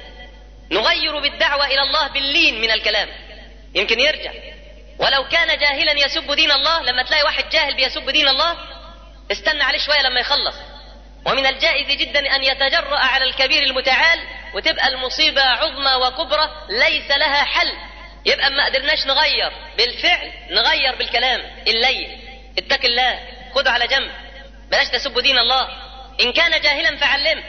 [SPEAKER 2] نغير بالدعوة إلى الله باللين من الكلام، يمكن يرجع. ولو كان جاهلا يسب دين الله، لما تلاقي واحد جاهل بيسب دين الله استنى عليه شوية لما يخلص. ومن الجائز جدا أن يتجرأ على الكبير المتعال وتبقى المصيبة عظمى وكبرى ليس لها حل. يبقى ما قدرناش نغير بالفعل نغير بالكلام اللين. اتق الله، خذ على جنب، بلاش تسب دين الله. إن كان جاهلا فعلمه،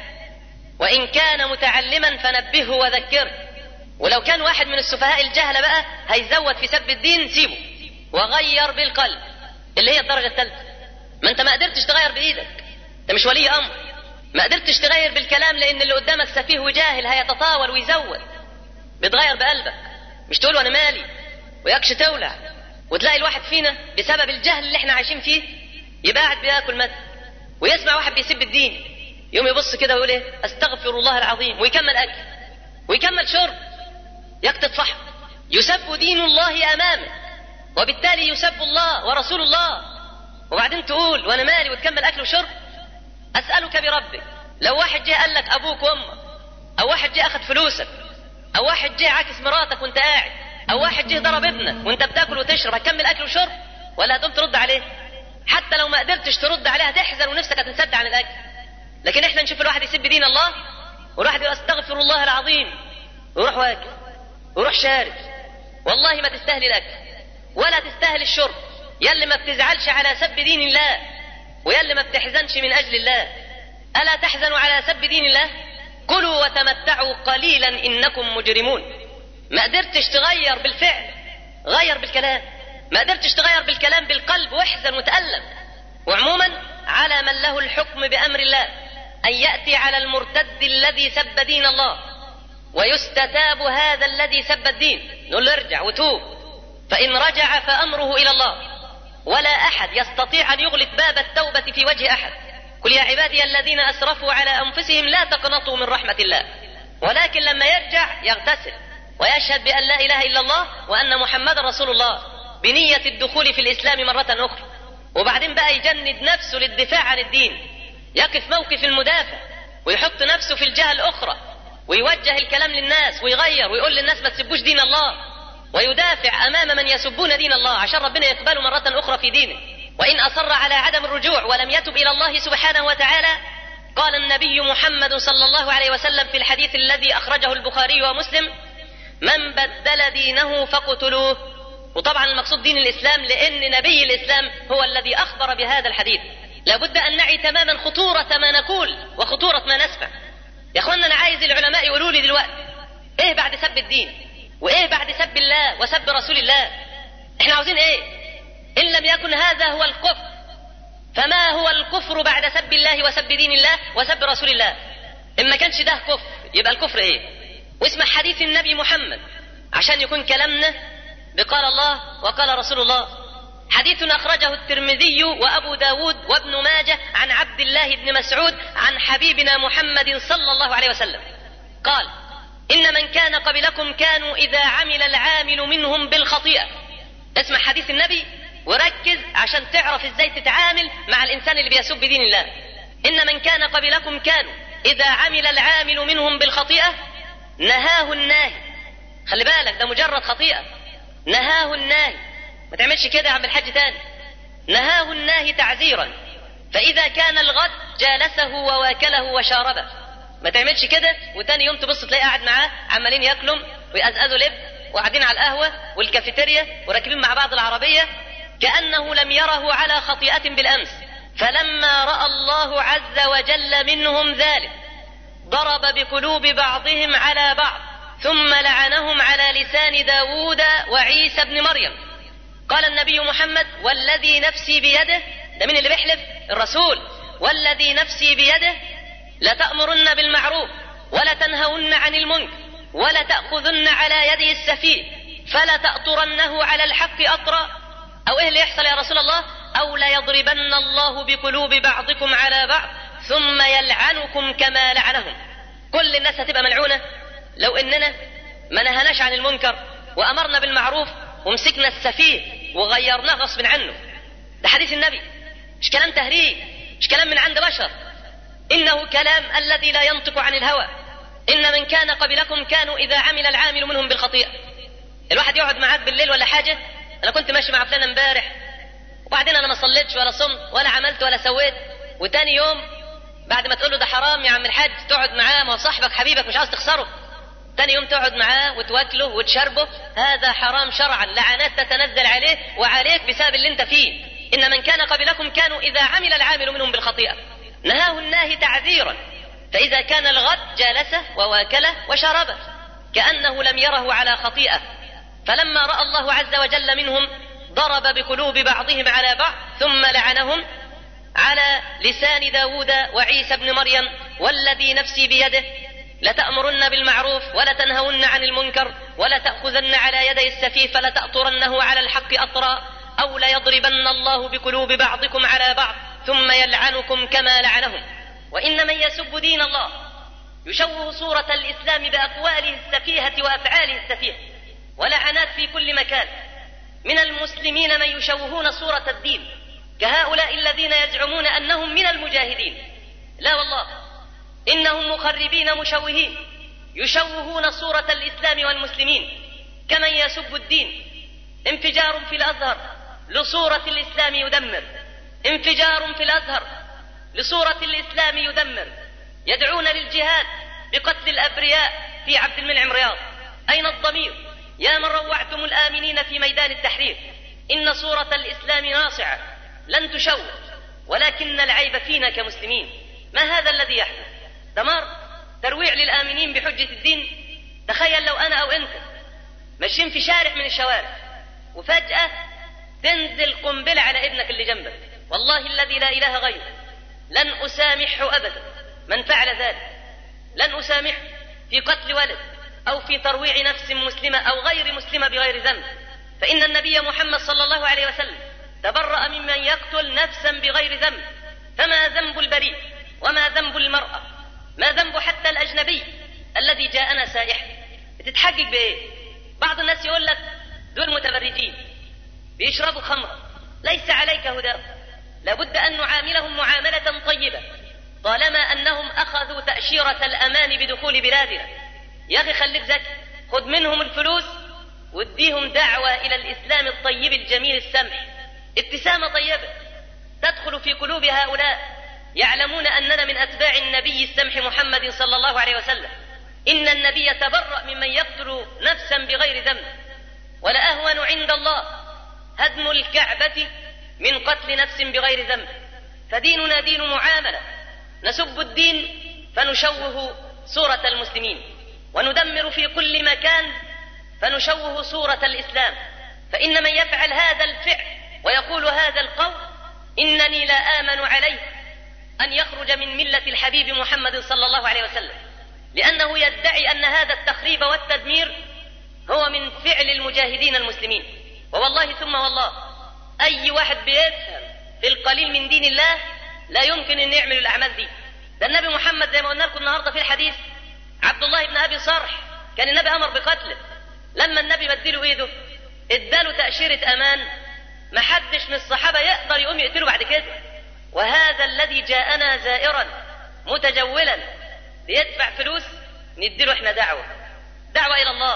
[SPEAKER 2] وإن كان متعلما فنبهه وذكره. ولو كان واحد من السفهاء الجهلة بقى هيزود في سب الدين، سيبه وغير بالقلب، اللي هي الدرجة الثالثة. ما انت ما قدرتش تغير بإيدك، انت مش ولي أمر. ما قدرتش تغير بالكلام لأن اللي قدامك سفيه وجاهل هيتطاول ويزود. بتغير بقلبك، مش تقول وانا مالي ويكش تولع. وتلاقي الواحد فينا بسبب الجهل اللي احنا عايشين فيه يبقى قاعد بياكل مثل ويسمع واحد بيسب الدين، يوم يبص كده ويقول ايه؟ استغفر الله العظيم، ويكمل اكل ويكمل شرب، يكتب فحم. يسب دين الله امامه، وبالتالي يسب الله ورسول الله، وبعدين تقول وانا مالي وتكمل اكل وشرب. اسالك بربك، لو واحد جه قال لك ابوك وامك، او واحد جه اخذ فلوسك، او واحد جه عاكس مراتك وانت قاعد، او واحد جه ضرب ابنك وانت بتاكل وتشرب، هتكمل اكل وشرب ولا هتقوم ترد عليه؟ حتى لو ما قدرتش ترد عليها تحزن ونفسك هتنسد عن الاكل. لكن احنا نشوف الواحد يسب دين الله والواحد يقول استغفر الله العظيم ويروح واكل ويروح شارب. والله ما تستاهل الاكل ولا تستاهل الشرب. يلي ما بتزعلش على سب دين الله، ويلي ما بتحزنش من أجل الله، ألا تحزنوا على سب دين الله؟ كلوا وتمتعوا قليلا إنكم مجرمون. ما قدرتش تغير بالفعل، غير بالكلام. ما قدرتش تغير بالكلام، بالقلب واحزن وتألم. وعموما على من له الحكم بأمر الله أن يأتي على المرتد الذي سب دين الله ويستتاب هذا الذي سب الدين، نقول له ارجع وتوب، فإن رجع فأمره إلى الله، ولا أحد يستطيع أن يغلق باب التوبة في وجه أحد. قل يا عبادي الذين أسرفوا على أنفسهم لا تقنطوا من رحمة الله. ولكن لما يرجع يغتسل ويشهد بأن لا إله إلا الله وأن محمد رسول الله بنية الدخول في الإسلام مرة أخرى، وبعدين بقى يجند نفسه للدفاع عن الدين، يقف موقف المدافع ويحط نفسه في الجهة الأخرى ويوجه الكلام للناس ويغير ويقول للناس ما تسبوش دين الله، ويدافع أمام من يسبون دين الله عشان ربنا يقبله مرة أخرى في دينه. وإن أصر على عدم الرجوع ولم يتب إلى الله سبحانه وتعالى، قال النبي محمد صلى الله عليه وسلم في الحديث الذي أخرجه البخاري ومسلم: من بدل دينه فاقتلوه. وطبعا المقصود دين الإسلام، لأن نبي الإسلام هو الذي أخبر بهذا الحديث. لابد أن نعي تماما خطورة ما نقول وخطورة ما نسمع. يا أخوانا أنا عايز العلماء يقولوا لي دلوقتي إيه بعد سب الدين، وإيه بعد سب الله وسب رسول الله؟ إحنا عاوزين إيه؟ إن لم يكن هذا هو الكفر، فما هو الكفر بعد سب الله وسب دين الله وسب رسول الله؟ إن ما كانش ده كفر يبقى الكفر إيه؟ واسمع حديث النبي محمد عشان يكون كلامنا بقال الله وقال رسول الله. حديث أخرجه الترمذي وأبو داود وابن ماجه عن عبد الله بن مسعود عن حبيبنا محمد صلى الله عليه وسلم قال: إن من كان قبلكم كانوا إذا عمل العامل منهم بالخطيئة. اسمع حديث النبي وركز عشان تعرف ازاي تتعامل مع الإنسان اللي بيسب دين الله. إن من كان قبلكم كانوا إذا عمل العامل منهم بالخطيئة نهاه الناهي. خلي بالك ده مجرد خطيئة، نهاه الناهي، ما تعملش كده يا عم الحاج تاني. نهاه الناهي تعزيرا، فإذا كان الغد جالسه وواكله وشاربه. ما تعملش كده وتاني يوم تبص تلاقي قاعد معاه عمالين ياكلوا ويقزقزوا لب وقاعدين على القهوة والكافيتيريا وراكبين مع بعض العربية كأنه لم يره على خطيئة بالأمس. فلما رأى الله عز وجل منهم ذلك ضرب بقلوب بعضهم على بعض ثم لعنهم على لسان داود وعيسى بن مريم. قال النبي محمد: والذي نفسي بيده، ده مين اللي بيحلف؟ الرسول. والذي نفسي بيده لتأمرن بالمعروف ولا تنهون عن المنكر ولا تأخذن على يدي السفيه فلا تأطرنه على الحق أطرا. أو إيه اللي يحصل يا رسول الله؟ أو لا يضربن الله بقلوب بعضكم على بعض ثم يلعنكم كما لعنهم. كل الناس هتبقى ملعونة لو إننا ما نهناش عن المنكر وأمرنا بالمعروف ومسكنا السفيه وغيرناه غصب عنه. ده حديث النبي، مش كلام تهريج، مش كلام من عند بشر، إنه كلام الذي لا ينطق عن الهوى. إن من كان قبلكم كانوا إذا عمل العامل منهم بالخطيئة. الواحد يقعد معاك بالليل ولا حاجة: أنا كنت ماشي مع فلان امبارح وبعدين أنا ما صليتش ولا صمت ولا عملت ولا سويت، وتاني يوم بعد ما تقول له ده حرام يا عم الحاج تقعد معاه، ما هو صاحبك حبيبك مش عاوز تخسره، تاني يوم تقعد معاه وتواكله وتشربه، هذا حرام شرعا، لعنات تتنزل عليه وعليك بسبب اللي انت فيه. إن من كان قبلكم كانوا إذا عمل العامل منهم بالخطيئة نهاه الناهي تعزيرا، فإذا كان الغد جالسه وواكله وشربه كأنه لم يره على خطيئة. فلما رأى الله عز وجل منهم ضرب بقلوب بعضهم على بعض ثم لعنهم على لسان داود وعيسى بن مريم: والذي نفسي بيده لتأمرن بالمعروف ولا تنهون عن المنكر ولا تأخذن على يدي السفيه فلا تأطرنه على الحق أطرا أو ليضربن الله بقلوب بعضكم على بعض ثم يلعنكم كما لعنهم. وإن من يسب دين الله يشوه صورة الإسلام بأقواله السفيهة وأفعاله السفيهة ولعنات في كل مكان. من المسلمين من يشوهون صورة الدين كهؤلاء الذين يزعمون أنهم من المجاهدين. لا والله، إنهم مخربين مشوهين يشوهون صورة الإسلام والمسلمين كمن يسب الدين. انفجار في الأزهر لصورة الإسلام يدمر، انفجار في الأزهر لصورة الإسلام يدمر. يدعون للجهاد بقتل الأبرياء في عبد المنعم رياض. أين الضمير يا من روعتم الآمنين في ميدان التحرير؟ إن صورة الإسلام ناصعة لن تشوه، ولكن العيب فينا كمسلمين. ما هذا الذي يحدث؟ دمار، ترويع للآمنين بحجة الدين. تخيل لو أنا أو أنت ماشيين في شارع من الشوارع وفجأة تنزل قنبلة على ابنك اللي جنبك، والله الذي لا إله غيره لن أسامحه أبدا من فعل ذلك. لن أسامحه في قتل ولد أو في ترويع نفس مسلمة أو غير مسلمة بغير ذنب، فإن النبي محمد صلى الله عليه وسلم تبرأ ممن يقتل نفسا بغير ذنب. فما ذنب البريء وما ذنب المرأة؟ ما ذنب حتى الأجنبي الذي جاءنا سائحا؟ بتتحجج بإيه؟ بعض الناس يقول لك دول متبرجين بيشربوا خمرا، ليس عليك هدى، لابد أن نعاملهم معاملة طيبة طالما أنهم أخذوا تأشيرة الأمان بدخول بلادنا. يا أخي خليك ذكي، خذ منهم الفلوس واديهم دعوة إلى الإسلام الطيب الجميل السمح، ابتسامة طيبة تدخل في قلوب هؤلاء يعلمون أننا من أتباع النبي السمح محمد صلى الله عليه وسلم. إن النبي تبرأ ممن يقتل نفسا بغير ذنب، ولا أهون عند الله هدم الكعبة من قتل نفس بغير ذنب. فديننا دين معاملة، نسب الدين فنشوه صورة المسلمين، وندمر في كل مكان فنشوه صورة الإسلام. فإن من يفعل هذا الفعل ويقول هذا القول إنني لا آمن عليه أن يخرج من ملة الحبيب محمد صلى الله عليه وسلم، لأنه يدعي أن هذا التخريب والتدمير هو من فعل المجاهدين المسلمين. ووالله ثم والله أي واحد بيفهم في القليل من دين الله لا يمكن أن يعمل الأعمال دي. ده النبي محمد زي ما قلنا لكم النهاردة في الحديث، عبد الله بن أبي صرح كان النبي أمر بقتله، لما النبي مديله إيده اداله تأشيرة أمان، ما حدش من الصحابة يقدر يقوم يقتله بعد كده. وهذا الذي جاءنا زائرا متجولا ليدفع فلوس نديله احنا دعوة إلى الله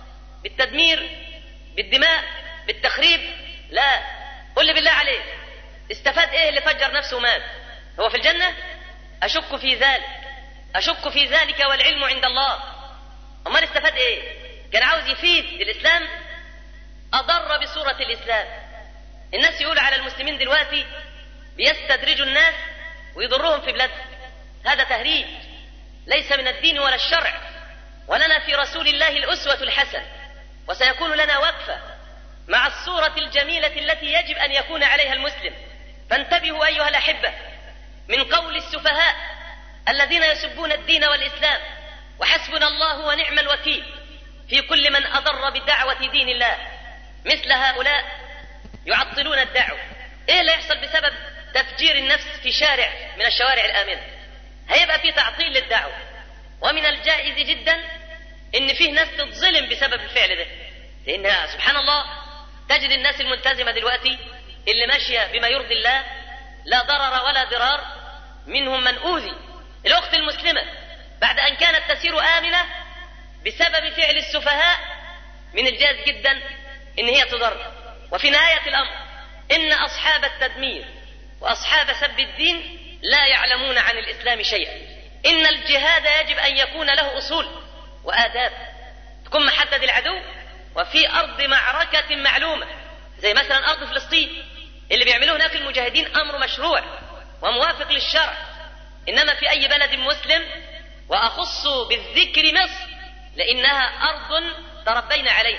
[SPEAKER 2] بالتدمير بالدماء بالتخريب؟ لا. قل لي بالله عليك استفاد ايه اللي فجر نفسه ومات؟ هو في الجنة؟ أشك في ذلك والعلم عند الله. أمال استفاد ايه؟ كان عاوز يفيد الإسلام، أضر بصورة الإسلام. الناس يقولوا على المسلمين دلوقتي بيستدرجوا الناس ويضرهم في بلادهم، هذا تهريج ليس من الدين ولا الشرع. ولنا في رسول الله الأسوة الحسنة، وسيكون لنا وقفة مع الصورة الجميلة التي يجب أن يكون عليها المسلم. فانتبهوا أيها الأحبة من قول السفهاء الذين يسبون الدين والإسلام، وحسبنا الله ونعم الوكيل في كل من أضر بدعوة دين الله. مثل هؤلاء يعطلون الدعوة. إيه اللي يحصل بسبب تفجير النفس في شارع من الشوارع الآمنة؟ هيبقى في تعطيل للدعوة. ومن الجائز جدا إن فيه ناس تتظلم بسبب الفعل ده، لأن سبحان الله تجد الناس الملتزمة دلوقتي اللي ماشية بما يرضي الله لا ضرر ولا ضرار، منهم من أوذي. الأخت المسلمة بعد أن كانت تسير آمنة بسبب فعل السفهاء من الجائز جدا إن هي تضر. وفي نهاية الأمر إن أصحاب التدمير وأصحاب سب الدين لا يعلمون عن الإسلام شيئا. إن الجهاد يجب أن يكون له أصول وآداب، تكون محدد العدو وفي أرض معركة معلومة، زي مثلا أرض فلسطين. اللي بيعملوه هناك المجاهدين أمر مشروع وموافق للشرع. إنما في أي بلد مسلم، وأخص بالذكر مصر لأنها أرض تربينا عليها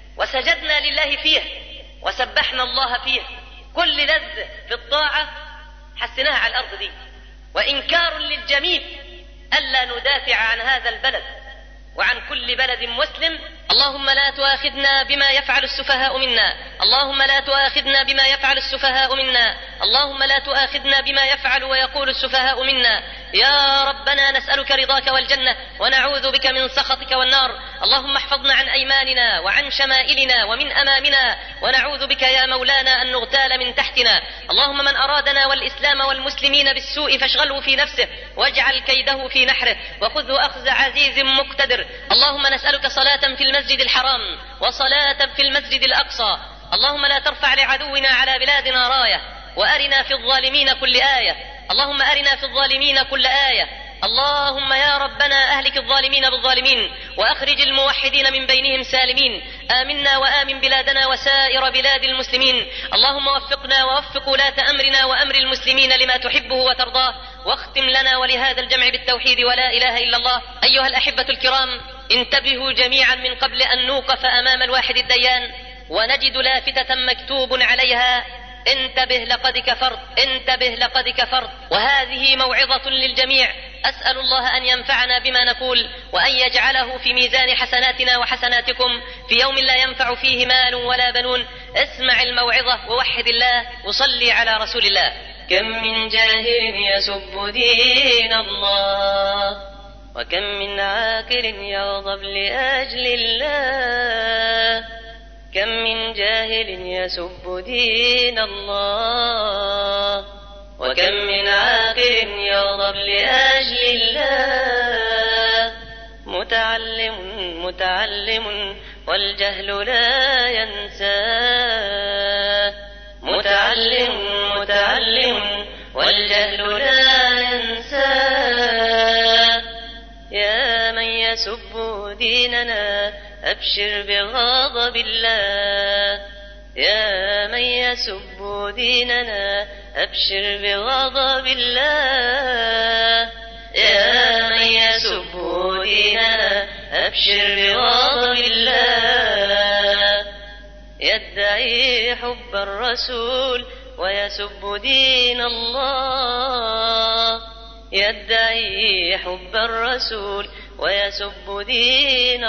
[SPEAKER 2] وسجدنا لله فيها وسبحنا الله فيها، كل لذة في الطاعة حسناها على الأرض دي. وإنكار للجميل ألا ندافع عن هذا البلد وعن كل بلد مسلم. اللهم لا تؤاخذنا بما يفعل السفهاء منا، اللهم لا تؤاخذنا بما يفعل السفهاء منا، اللهم لا تؤاخذنا بما يفعل ويقول السفهاء منا. يا ربنا نسألك رضاك والجنة ونعوذ بك من سخطك والنار. اللهم احفظنا عن أيماننا وعن شمائلنا ومن أمامنا، ونعوذ بك يا مولانا أن نغتال من تحتنا. اللهم من أرادنا والإسلام والمسلمين بالسوء فاشغله في نفسه واجعل كيده في نحره وخذه أخذ عزيز مقتدر. اللهم نسألك صلاة في المسجد الحرام وصلاة في المسجد الأقصى. اللهم لا ترفع لعدونا على بلادنا راية، وأرنا في الظالمين كل آية. اللهم أرنا في الظالمين كل آية، اللهم يا ربنا أهلك الظالمين بالظالمين وأخرج الموحدين من بينهم سالمين. آمنا وآمن بلادنا وسائر بلاد المسلمين. اللهم وفقنا ووفق ولاة أمرنا وأمر المسلمين لما تحبه وترضاه، واختم لنا ولهذا الجمع بالتوحيد ولا إله إلا الله. أيها الأحبة الكرام، انتبهوا جميعا من قبل أن نوقف أمام الواحد الديان ونجد لافتة مكتوب عليها: انتبه لقد كفرت، انتبه لقد كفرت. وهذه موعظة للجميع. أسأل الله أن ينفعنا بما نقول وأن يجعله في ميزان حسناتنا وحسناتكم في يوم لا ينفع فيه مال ولا بنون. اسمع الموعظة ووحد الله وصلي على رسول الله. كم من جاهل يسب دين الله، وكم من عاقل يغضب لأجل الله. كم من جاهل يسب دين الله، وكم من عاقل يغضب لأجل الله. متعلم والجهل لا ينساه. متعلم والجهل لا ينساه. يا من يسب ديننا أبشر بغضب الله. يا من يسب ديننا أبشر بغضب الله. يا من يسب ديننا أبشر بغضب الله. يدعي حب الرسول ويسب دين الله. يدعي حب الرسول ويسب دين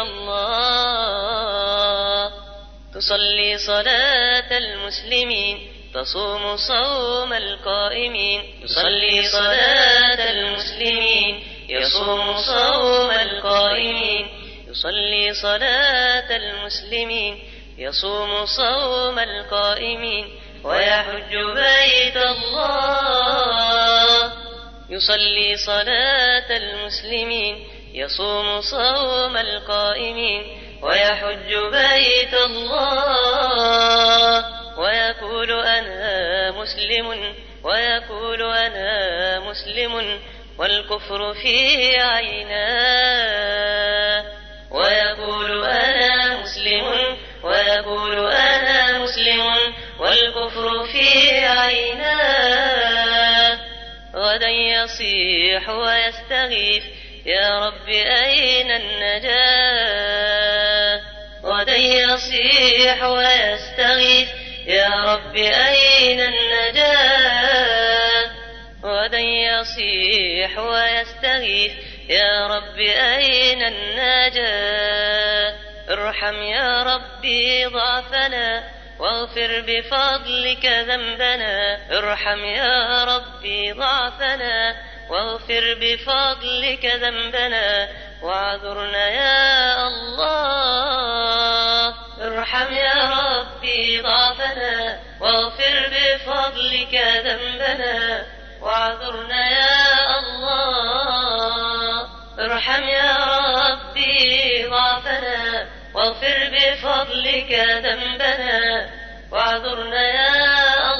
[SPEAKER 2] الله. تصلي صلاة المسلمين، تصوم صوم القائمين. يصلي صلاة المسلمين، يصوم صوم القائمين. يصلي صلاة المسلمين، يصوم صوم القائمين. ويحج بيت الله. يصلي صلاة المسلمين، يصوم صوم القائمين. ويحج بيت الله. ويقول أنا مسلم، ويقول أنا مسلم، والكفر في عيناه. ويقول أنا مسلم، ويقول أنا مسلم، والكفر في عيناه. غدا يصيح ويستغيث: يا رب أين النجاة؟ غدا يصيح ويستغيث: يا رب أين النجاة؟ غدا يصيح ويستغيث: يا رب أين النجاة؟ ارحم يا ربي ضعفنا واغفر بفضلك ذنبنا. ارحم يا ربي ضعفنا واغفر بفضلك ذنبنا، واعذرنا يا الله. ارحم يا ربي ضعفنا واغفر بفضلك ذنبنا، واعذرنا يا الله. ارحم يا ربي ضعفنا واغفر بفضلك ذنبنا، واعذرنا يا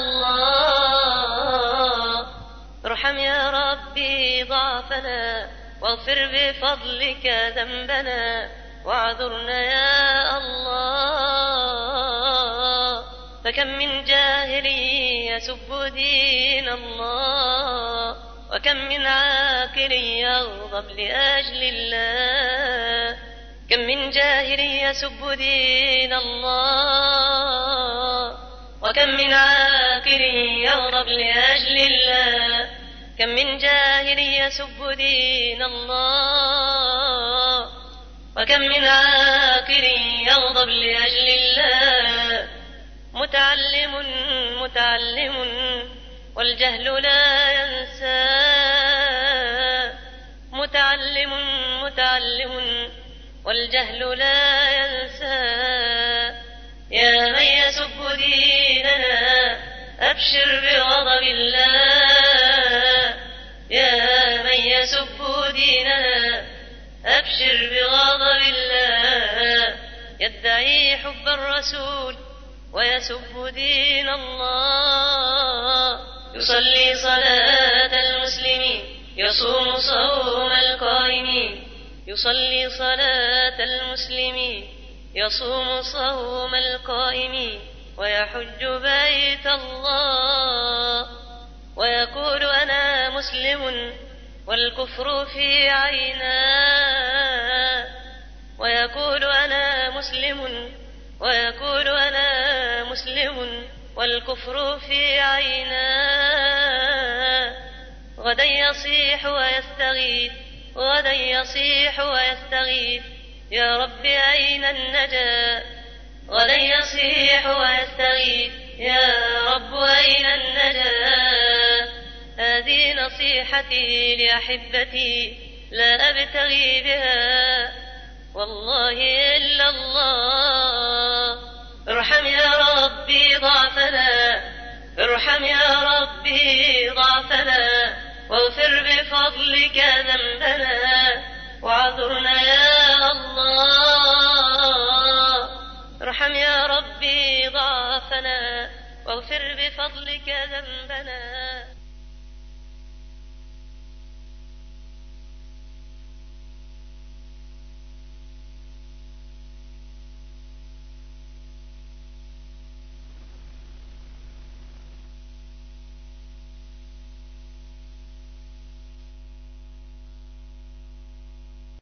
[SPEAKER 2] الله. ارحم يا ربي ضعفنا واغفر بفضلك ذنبنا، واعذرنا يا الله. فكم من جاهل يسب دين الله، وكم من عاقل يغضب لأجل الله. كم من جاهل يسب دين الله، وكم من عاقل يغضب لأجل الله. كم من جاهل يسب دين الله، وكم من عاقل يغضب لأجل الله. متعلم والجهل لا ينساه. متعلم والجهل لا ينساه. يا من يسب ديننا أبشر بغضب الله. يا من يسب ديننا أبشر بغضب الله. يدعي حب الرسول ويسب دين الله. يصلي صلاة المسلمين، يصوم صوم القائمين، يصلي صلاة المسلمين، يصوم صوم القائمين، ويحج بيت الله، ويقول أنا مسلم والكفر في عيناه، ويقول أنا مسلم، ويقول أنا مسلم والكفر في عيناه. غدا يصيح ويستغيث، غدا يصيح ويستغيث، يا رب أين النجاة؟ غدا يصيح ويستغيث، يا رب أين النجاة؟ هذه نصيحتي لأحبتي لا أبتغي بها والله إلا الله. ارحم يا ربي ضعفنا، ارحم يا ربي ضعفنا، واغفر بفضلك ذنبنا، وعذرنا يا الله. ارحم يا ربي ضعفنا، واغفر بفضلك ذنبنا.